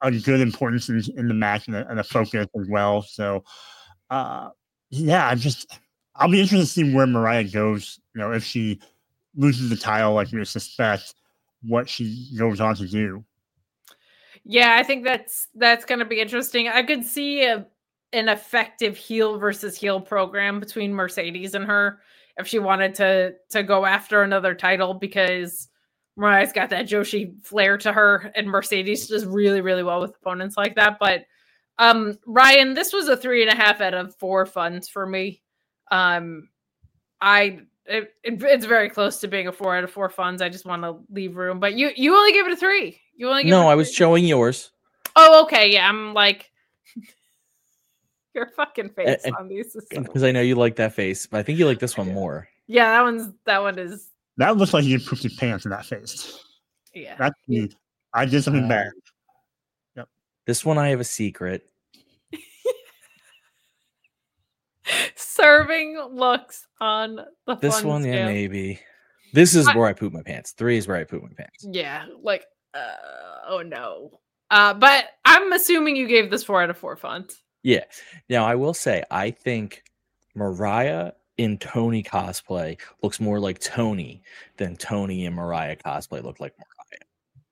a good importance in, in the match and a, and a focus as well. So, uh, yeah, I just I'll be interested to see where Mariah goes. You know, if she loses the title like we suspect, what she goes on to do. Yeah, I think that's that's going to be interesting. I could see a, an effective heel versus heel program between Mercedes and her if she wanted to to go after another title, because Mariah's got that Joshi flair to her, and Mercedes does really, really well with opponents like that. But um, Ryan, this was a three and a half out of four funds for me. Um, I it, it, it's very close to being a four out of four funds. I just want to leave room, but you you only give it a three. You only give no, it a I was three. showing yours. Oh, okay, yeah. I'm like your fucking face And- on these. Is so... Because I know you like that face, but I think you like this one more. Yeah, that one's that one is. That looks like you pooped your pants in that face. Yeah, That's me. I did something Uh, bad. Yep. This one I have a secret. Serving looks on the This fun one, yeah, scale. maybe. This is I- where I poop my pants. Three is where I poop my pants. Yeah, like, uh, oh no. Uh, but I'm assuming you gave this four out of four font. Yeah. Now I will say, I think Mariah in Tony cosplay looks more like Tony than Tony and Mariah cosplay look like Mariah.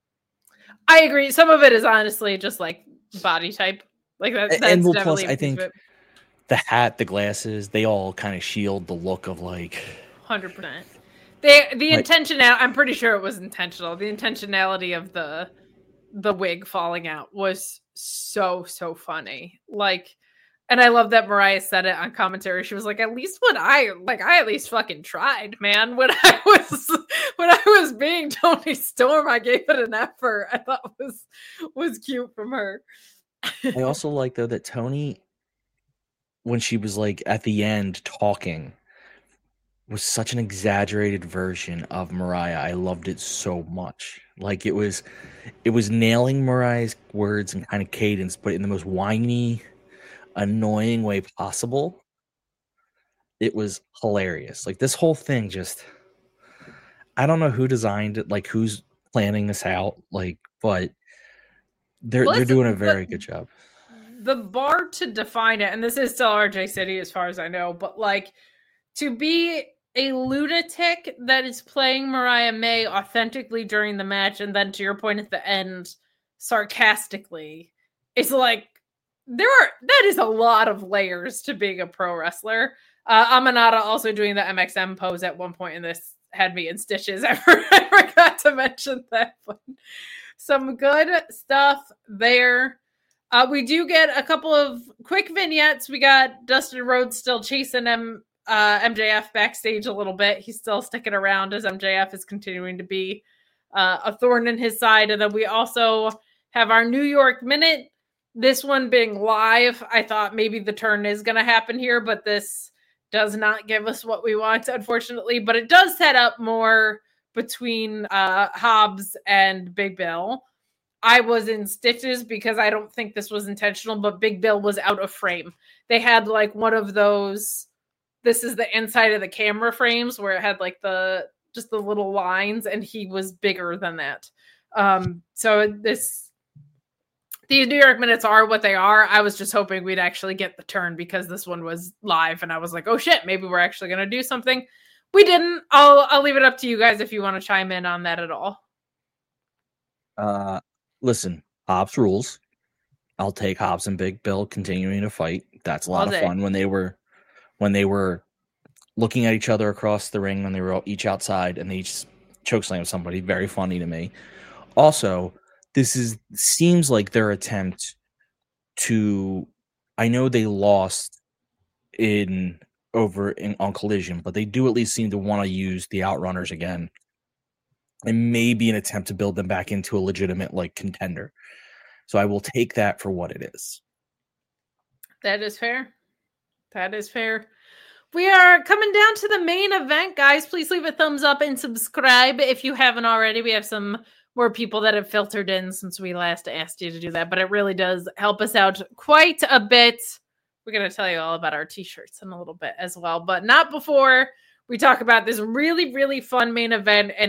I agree. Some of it is honestly just like body type. Like that. A- That's and well, definitely plus, a I piece think of it. the hat, the glasses, they all kind of shield the look of like. one hundred percent. The the Like- intentional. I'm pretty sure it was intentional. The intentionality of the the wig falling out was so so funny. Like, and I love that Mariah said it on commentary. She was like, "At least when I like, I at least fucking tried, man. When I was when I was being Tony Storm, I gave it an effort. I thought was was cute from her." I also like though that Tony, when she was like at the end talking, was such an exaggerated version of Mariah. I loved it so much. Like it was, it was nailing Mariah's words and kind of cadence, but in the most whiny, annoying way possible. It was hilarious. Like this whole thing just, I don't know who designed it, like who's planning this out, like, but they're Well, they're listen, doing a but- very good job. The bar to define it, and this is still R J City as far as I know, but like to be a lunatic that is playing Mariah May authentically during the match, and then to your point at the end, sarcastically, it's like there are that is a lot of layers to being a pro wrestler. Uh, Amanada also doing the M X M pose at one point in this had me in stitches. I forgot to mention that, but some good stuff there. Uh, we do get a couple of quick vignettes. We got Dustin Rhodes still chasing M, uh, M J F backstage a little bit. He's still sticking around as M J F is continuing to be uh, a thorn in his side. And then we also have our New York Minute. This one being live. I thought maybe the turn is going to happen here, but this does not give us what we want, unfortunately. But it does set up more between uh, Hobbs and Big Bill. I was in stitches because I don't think this was intentional, but Big Bill was out of frame. They had like one of those, this is the inside of the camera frames where it had like the, just the little lines, and he was bigger than that. Um, so this, these New York Minutes are what they are. I was just hoping we'd actually get the turn because this one was live, and I was like, oh shit, maybe we're actually going to do something. We didn't. I'll, I'll leave it up to you guys if you want to chime in on that at all. Uh, Listen, Hobbs rules. I'll take Hobbs and Big Bill continuing to fight. That's a lot All of day. fun when they were when they were looking at each other across the ring when they were all- each outside and they each chokeslam somebody. Very funny to me. Also, this is seems like their attempt to. I know they lost in over in on Collision, but they do at least seem to want to use the Outrunners again. And maybe an attempt to build them back into a legitimate like contender. So I will take that for what it is. That is fair. That is fair. We are coming down to the main event, guys. Please leave a thumbs up and subscribe if you haven't already. We have some more people that have filtered in since we last asked you to do that, but it really does help us out quite a bit. We're going to tell you all about our t-shirts in a little bit as well, but not before we talk about this really, really fun main event. And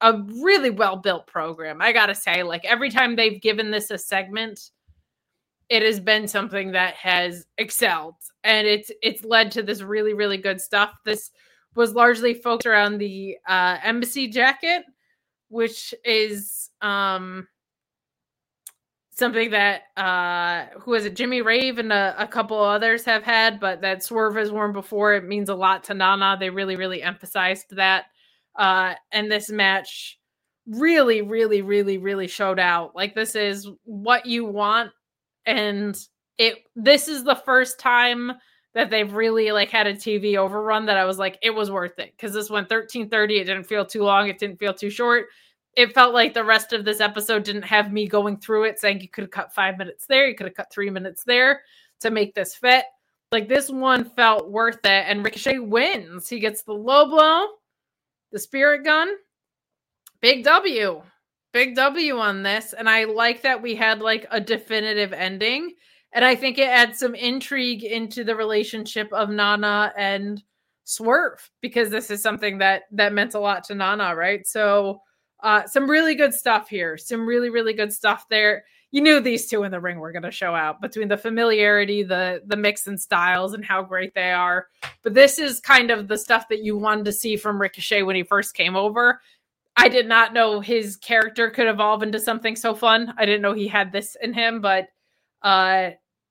a really well built program. I gotta say, like every time they've given this a segment, it has been something that has excelled, and it's it's led to this really really good stuff. This was largely focused around the uh, embassy jacket, which is um, something that uh, who is it? Jimmy Rave and a, a couple others have had, but that Swerve has worn before. It means a lot to Nana. They really really emphasized that, uh, and this match really really really really showed out. Like this is what you want. And it this is the first time that they've really like had a T V overrun that I was like, it was worth it. Because this went thirteen thirty. It didn't feel too long. It didn't feel too short. It felt like the rest of this episode didn't have me going through it saying you could have cut five minutes there. You could have cut three minutes there to make this fit. Like this one felt worth it. And Ricochet wins. He gets the low blow, the spirit gun. Big W. Big W on this, and I like that we had like a definitive ending, and I think it adds some intrigue into the relationship of Nana and Swerve, because this is something that that meant a lot to Nana, right? So uh, some really good stuff here, some really, really good stuff there. You knew these two in the ring were going to show out between the familiarity, the the mix in styles, and how great they are. But this is kind of the stuff that you wanted to see from Ricochet when he first came over. I did not know his character could evolve into something so fun. I didn't know he had this in him, but uh,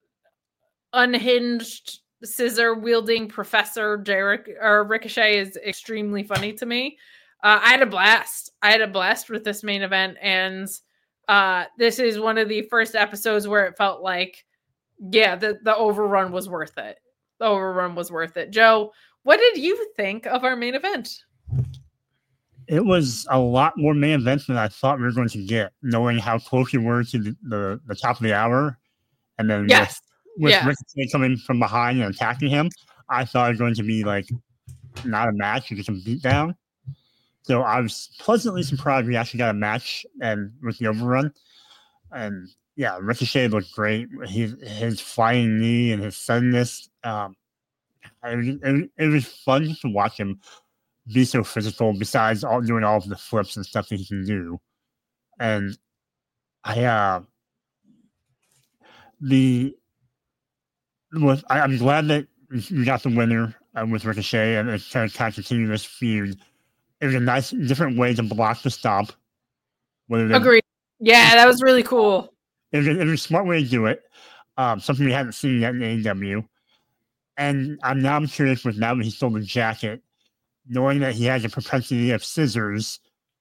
unhinged, scissor-wielding Professor Jerick, or Ricochet is extremely funny to me. Uh, I had a blast. I had a blast with this main event, and uh, this is one of the first episodes where it felt like, yeah, the, the overrun was worth it. The overrun was worth it. Joe, what did you think of our main event? It was a lot more main events than I thought we were going to get, knowing how close we were to the, the, the top of the hour. And then yes. with, with yes. Ricochet coming from behind and attacking him, I thought it was going to be like not a match, just a beatdown. So I was pleasantly surprised we actually got a match and with the overrun. And yeah, Ricochet looked great. His, his flying knee and his suddenness. Um, it, was, it, it was fun to watch him be so physical, besides all doing all of the flips and stuff that he can do. And I uh the was I, I'm glad that we got the winner uh, with Ricochet, and it's kind of kind of continue this feud. It was a nice different way to block the stop. Agreed. Yeah, that was really cool. It was, a, it was a smart way to do it. Um, something we hadn't seen yet in A E W. And I'm now I'm curious with now that he stole the jacket, knowing that he has a propensity of scissors,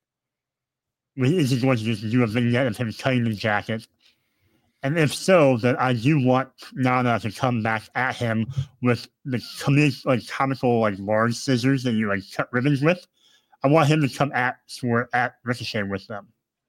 is he going to just do a vignette of him cutting the jacket? And if so, then I do want Nana to come back at him with the comic, like comical, like large scissors that you like cut ribbons with. I want him to come at Swerve at Ricochet with them.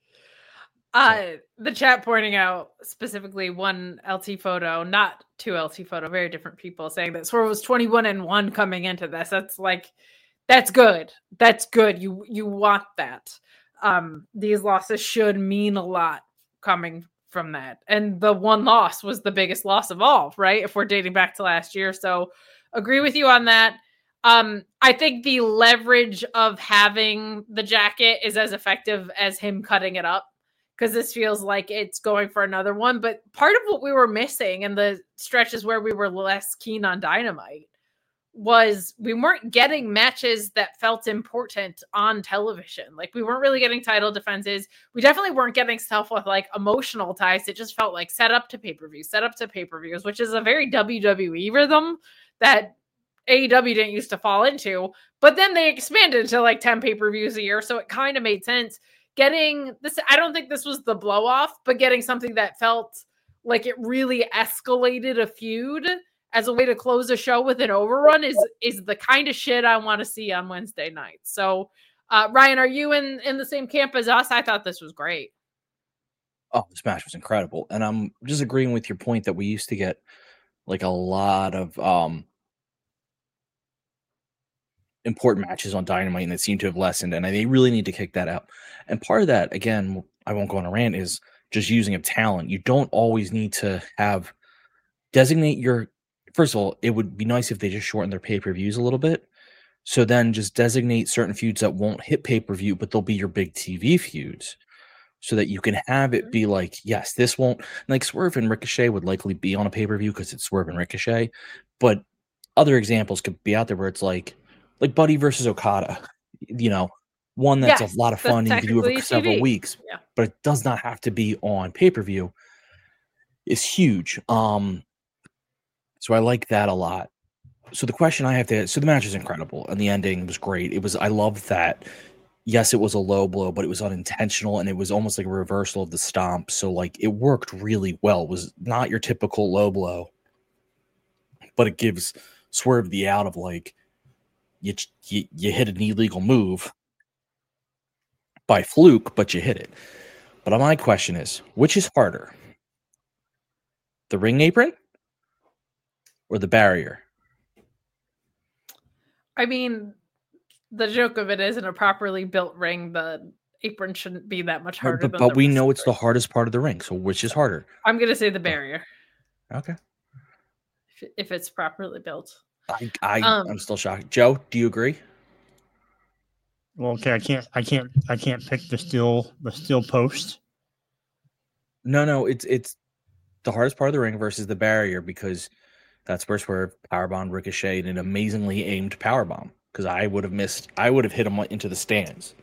Uh, the chat pointing out specifically one L T photo, not two L T photo, very different people, saying that Swerve was twenty-one and one coming into this. That's like, that's good. That's good. You you want that. Um, these losses should mean a lot coming from that. And the one loss was the biggest loss of all, right? If we're dating back to last year. So agree with you on that. Um, I think the leverage of having the jacket is as effective as him cutting it up, because this feels like it's going for another one. But part of what we were missing in the stretches where we were less keen on Dynamite was we weren't getting matches that felt important on television. Like we weren't really getting title defenses. We definitely weren't getting stuff with like emotional ties. It just felt like set up to pay-per-views, set up to pay-per-views, which is a very W W E rhythm that A E W didn't used to fall into. But then they expanded to like ten pay-per-views a year. So it kind of made sense. Getting this, I don't think this was the blow off, but getting something that felt like it really escalated a feud as a way to close a show with an overrun is is the kind of shit I want to see on Wednesday nights. So, uh, Ryan, are you in, in the same camp as us? I thought this was great. Oh, this match was incredible. And I'm just agreeing with your point that we used to get like a lot of um, important matches on Dynamite, and it seemed to have lessened. And they really need to kick that out. And part of that, again, I won't go on a rant, is just using of talent. You don't always need to have designate your. First of all, it would be nice if they just shortened their pay-per-views a little bit, So then just designate certain feuds that won't hit pay-per-view, but they'll be your big T V feuds so that you can have it be like, yes, this won't, like Swerve and Ricochet would likely be on a pay-per-view because it's Swerve and Ricochet, but other examples could be out there where it's like, like Buddy versus Okada, you know, one that's Yes, a lot of that's fun and you can do over technically several T V. weeks, Yeah. but it does not have to be on pay-per-view. Is huge. Um, so I like that a lot. So the question I have to, so the match is incredible and the ending was great. It was, I love that. Yes, it was a low blow, but it was unintentional and it was almost like a reversal of the stomp. So like it worked really well. It was not your typical low blow, but it gives Swerve the out of like, you, you, you hit an illegal move by fluke, but you hit it. But my question is, which is harder? The ring apron or the barrier? I mean, the joke of it is in a properly built ring, the apron shouldn't be that much harder. But, than but the we rest. know it's the hardest part of the ring. So which is harder? I'm going to say the barrier. Okay. If, if it's properly built. I, I Um, I'm still shocked. Joe, do you agree? Well, okay, I can't, I can't, I can't pick the steel, the steel post. No, no, it's it's the hardest part of the ring versus the barrier because that's where Swerve powerbomb Ricochet in an amazingly aimed powerbomb. Because I would have missed, I would have hit him into the stands.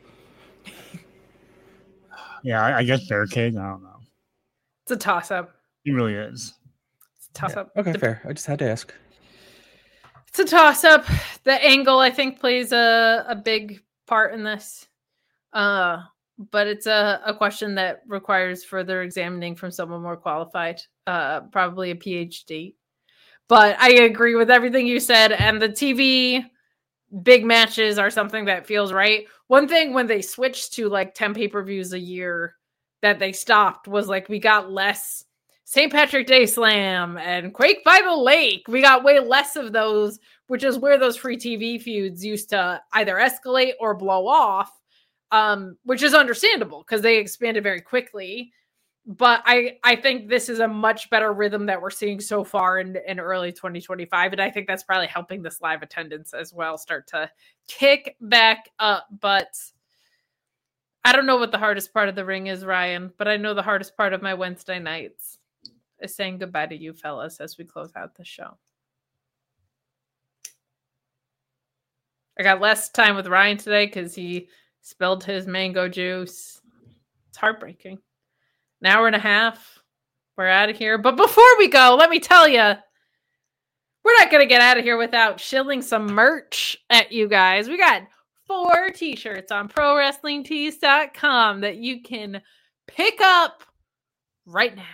Yeah, I, I guess barricade. I don't know. It's a toss-up. It really is. It's a toss-up. Okay, The- fair. I just had to ask. It's a toss-up. The angle, I think, plays a, a big part in this. Uh, but it's a, a question that requires further examining from someone more qualified, uh, probably a P H D. But I agree with everything you said. And the T V big matches are something that feels right. One thing when they switched to like ten pay-per-views a year that they stopped was like we got less Saint Patrick Day Slam and Quake Bible Lake. We got way less of those, which is where those free T V feuds used to either escalate or blow off, um, which is understandable because they expanded very quickly. But I, I think this is a much better rhythm that we're seeing so far in, in early twenty twenty-five. And I think that's probably helping this live attendance as well start to kick back up. But I don't know what the hardest part of the ring is, Ryan, but I know the hardest part of my Wednesday nights is saying goodbye to you fellas as we close out the show. I got less time with Ryan today because he spilled his mango juice. It's heartbreaking. An hour and a half. We're out of here. But before we go, let me tell you, we're not going to get out of here without shilling some merch at you guys. We got four t-shirts on pro wrestling tees dot com that you can pick up right now.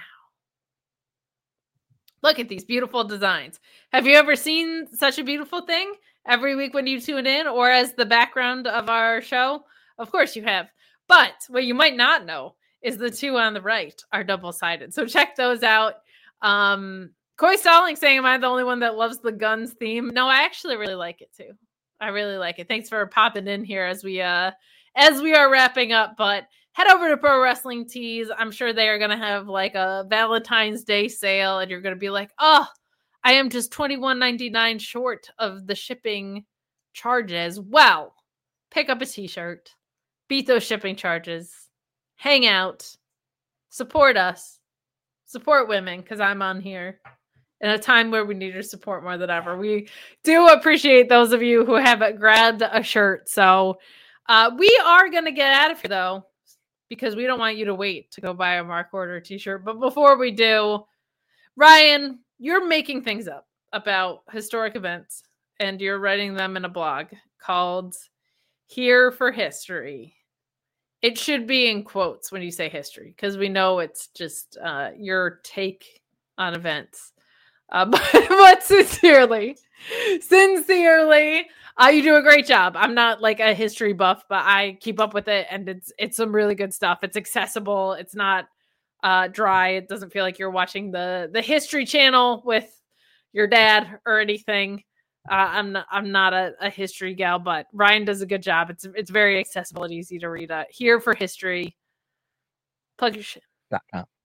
Look at these beautiful designs. Have you ever seen such a beautiful thing every week when you tune in or as the background of our show? Of course you have. But what you might not know is the two on the right are double-sided. So check those out. Um, Coy Stalling saying, am I the only one that loves the guns theme? No, I actually really like it too. I really like it. Thanks for popping in here as we uh as we are wrapping up. But head over to Pro Wrestling Tees. I'm sure they are going to have like a Valentine's Day sale, and you're going to be like, oh, I am just twenty-one ninety-nine short of the shipping charges. Well, pick up a t-shirt, beat those shipping charges, hang out, support us, support women, because I'm on here in a time where we need your support more than ever. We do appreciate those of you who have grabbed a shirt. So uh, we are going to get out of here, though, because we don't want you to wait to go buy a Mark Order t-shirt. But before we do, Ryan, you're making things up about historic events, and you're writing them in a blog called Here for History. It should be in quotes when you say history, because we know it's just uh, your take on events. Uh, but, but sincerely, sincerely, uh, you do a great job. I'm not like a history buff, but I keep up with it, and it's it's some really good stuff. It's accessible. It's not uh, dry. It doesn't feel like you're watching the the History Channel with your dad or anything. Uh, I'm not, I'm not a, a history gal, but Ryan does a good job. It's it's very accessible and easy to read. Uh, Here for History. Plug your shit. Dot com.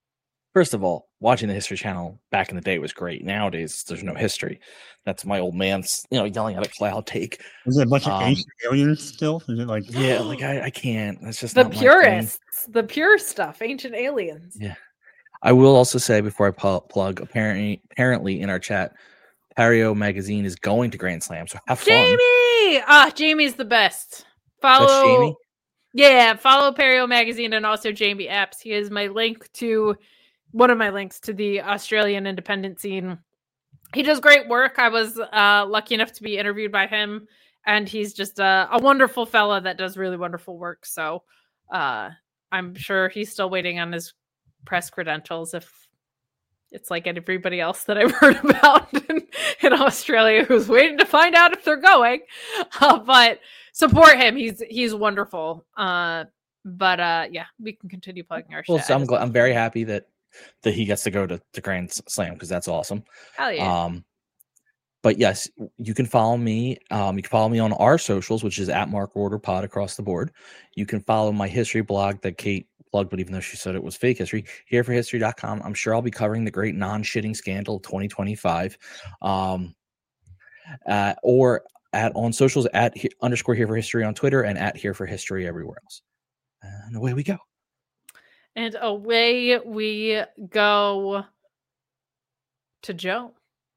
First of all, watching the History Channel back in the day was great. Nowadays, there's no history. That's my old man's, you know, yelling at a cloud take. Is it a bunch of Um, ancient aliens still? Is it like Yeah, like I, I can't. That's just The not my thing. purists, the pure stuff, ancient aliens. Yeah. I will also say before I pu- plug, apparently, apparently in our chat, Pario magazine is going to Grand Slam, so have fun. Jamie! Ah, Jamie's the best. Follow That's Jamie? Yeah, follow Perio Magazine and also Jamie Epps. He is my link to one of my links to the Australian independent scene. He does great work. I was uh, lucky enough to be interviewed by him, and he's just a, a wonderful fella that does really wonderful work. So uh, I'm sure he's still waiting on his press credentials if it's like everybody else that I've heard about in, in Australia who's waiting to find out if they're going. Uh, but support him. He's he's wonderful. Uh, but uh, yeah, we can continue plugging our Well, shit. so I'm glad, I'm very happy that that he gets to go to, to Grand Slam because that's awesome. Hell yeah. Um, but yes, you can follow me. Um, you can follow me on our socials, which is at Mark Order Pod across the board. You can follow my history blog that Kate plugged, but even though she said it was fake history, here for history dot com. I'm sure I'll be covering the great non-shitting scandal of twenty twenty-five. Um, uh, or at on socials at he, underscore here for history on Twitter and at here for history everywhere else. And away we go. And away we go to Joe.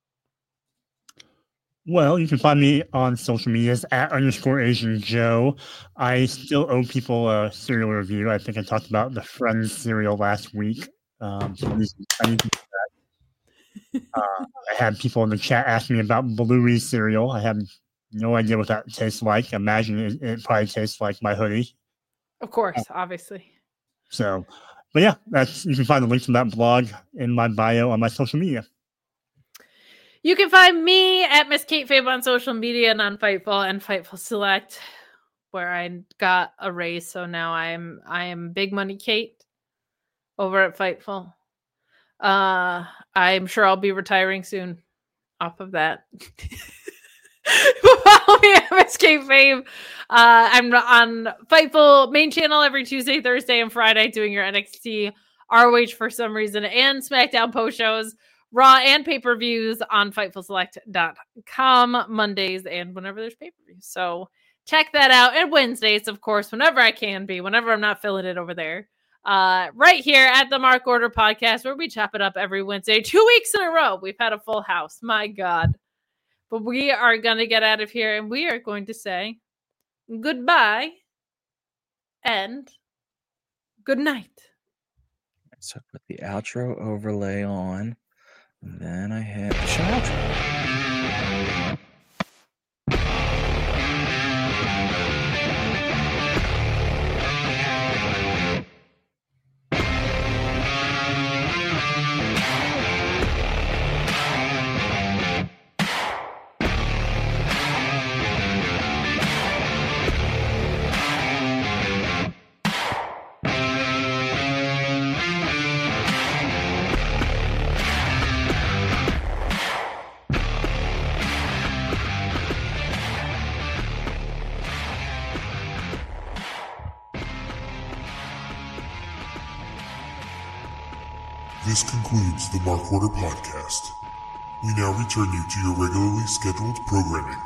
Well, you can find me on social medias at underscore Asian Joe. I still owe people a cereal review. I think I talked about the Friends cereal last week. Um, so I need to- I need to do that. Uh, I had people in the chat asking me about Bluey cereal. I have no idea what that tastes like. Imagine it, it probably tastes like my hoodie. Of course, obviously. So, but yeah, that's you can find the link to that blog in my bio on my social media. You can find me at Miss Kate Fabe on social media and on Fightful and Fightful Select, where I got a raise. So now I'm I am Big Money Kate over at Fightful. Uh, I'm sure I'll be retiring soon off of that. Follow me at Miss Kate Fabe. Uh, I'm on Fightful main channel every Tuesday, Thursday, and Friday doing your N X T, R O H for some reason, and SmackDown post shows. Raw and pay-per-views on Fightful Select dot com Mondays and whenever there's pay-per-views. So check that out. And Wednesdays, of course, whenever I can be, whenever I'm not filling it over there. Uh, right here at the Mark Order Podcast, where we chop it up every Wednesday. Two weeks in a row, we've had a full house. My God. But we are going to get out of here, and we are going to say goodbye and good night. So put the outro overlay on. And then I hit the show outro. This concludes the Mark Order Podcast. We now return you to your regularly scheduled programming.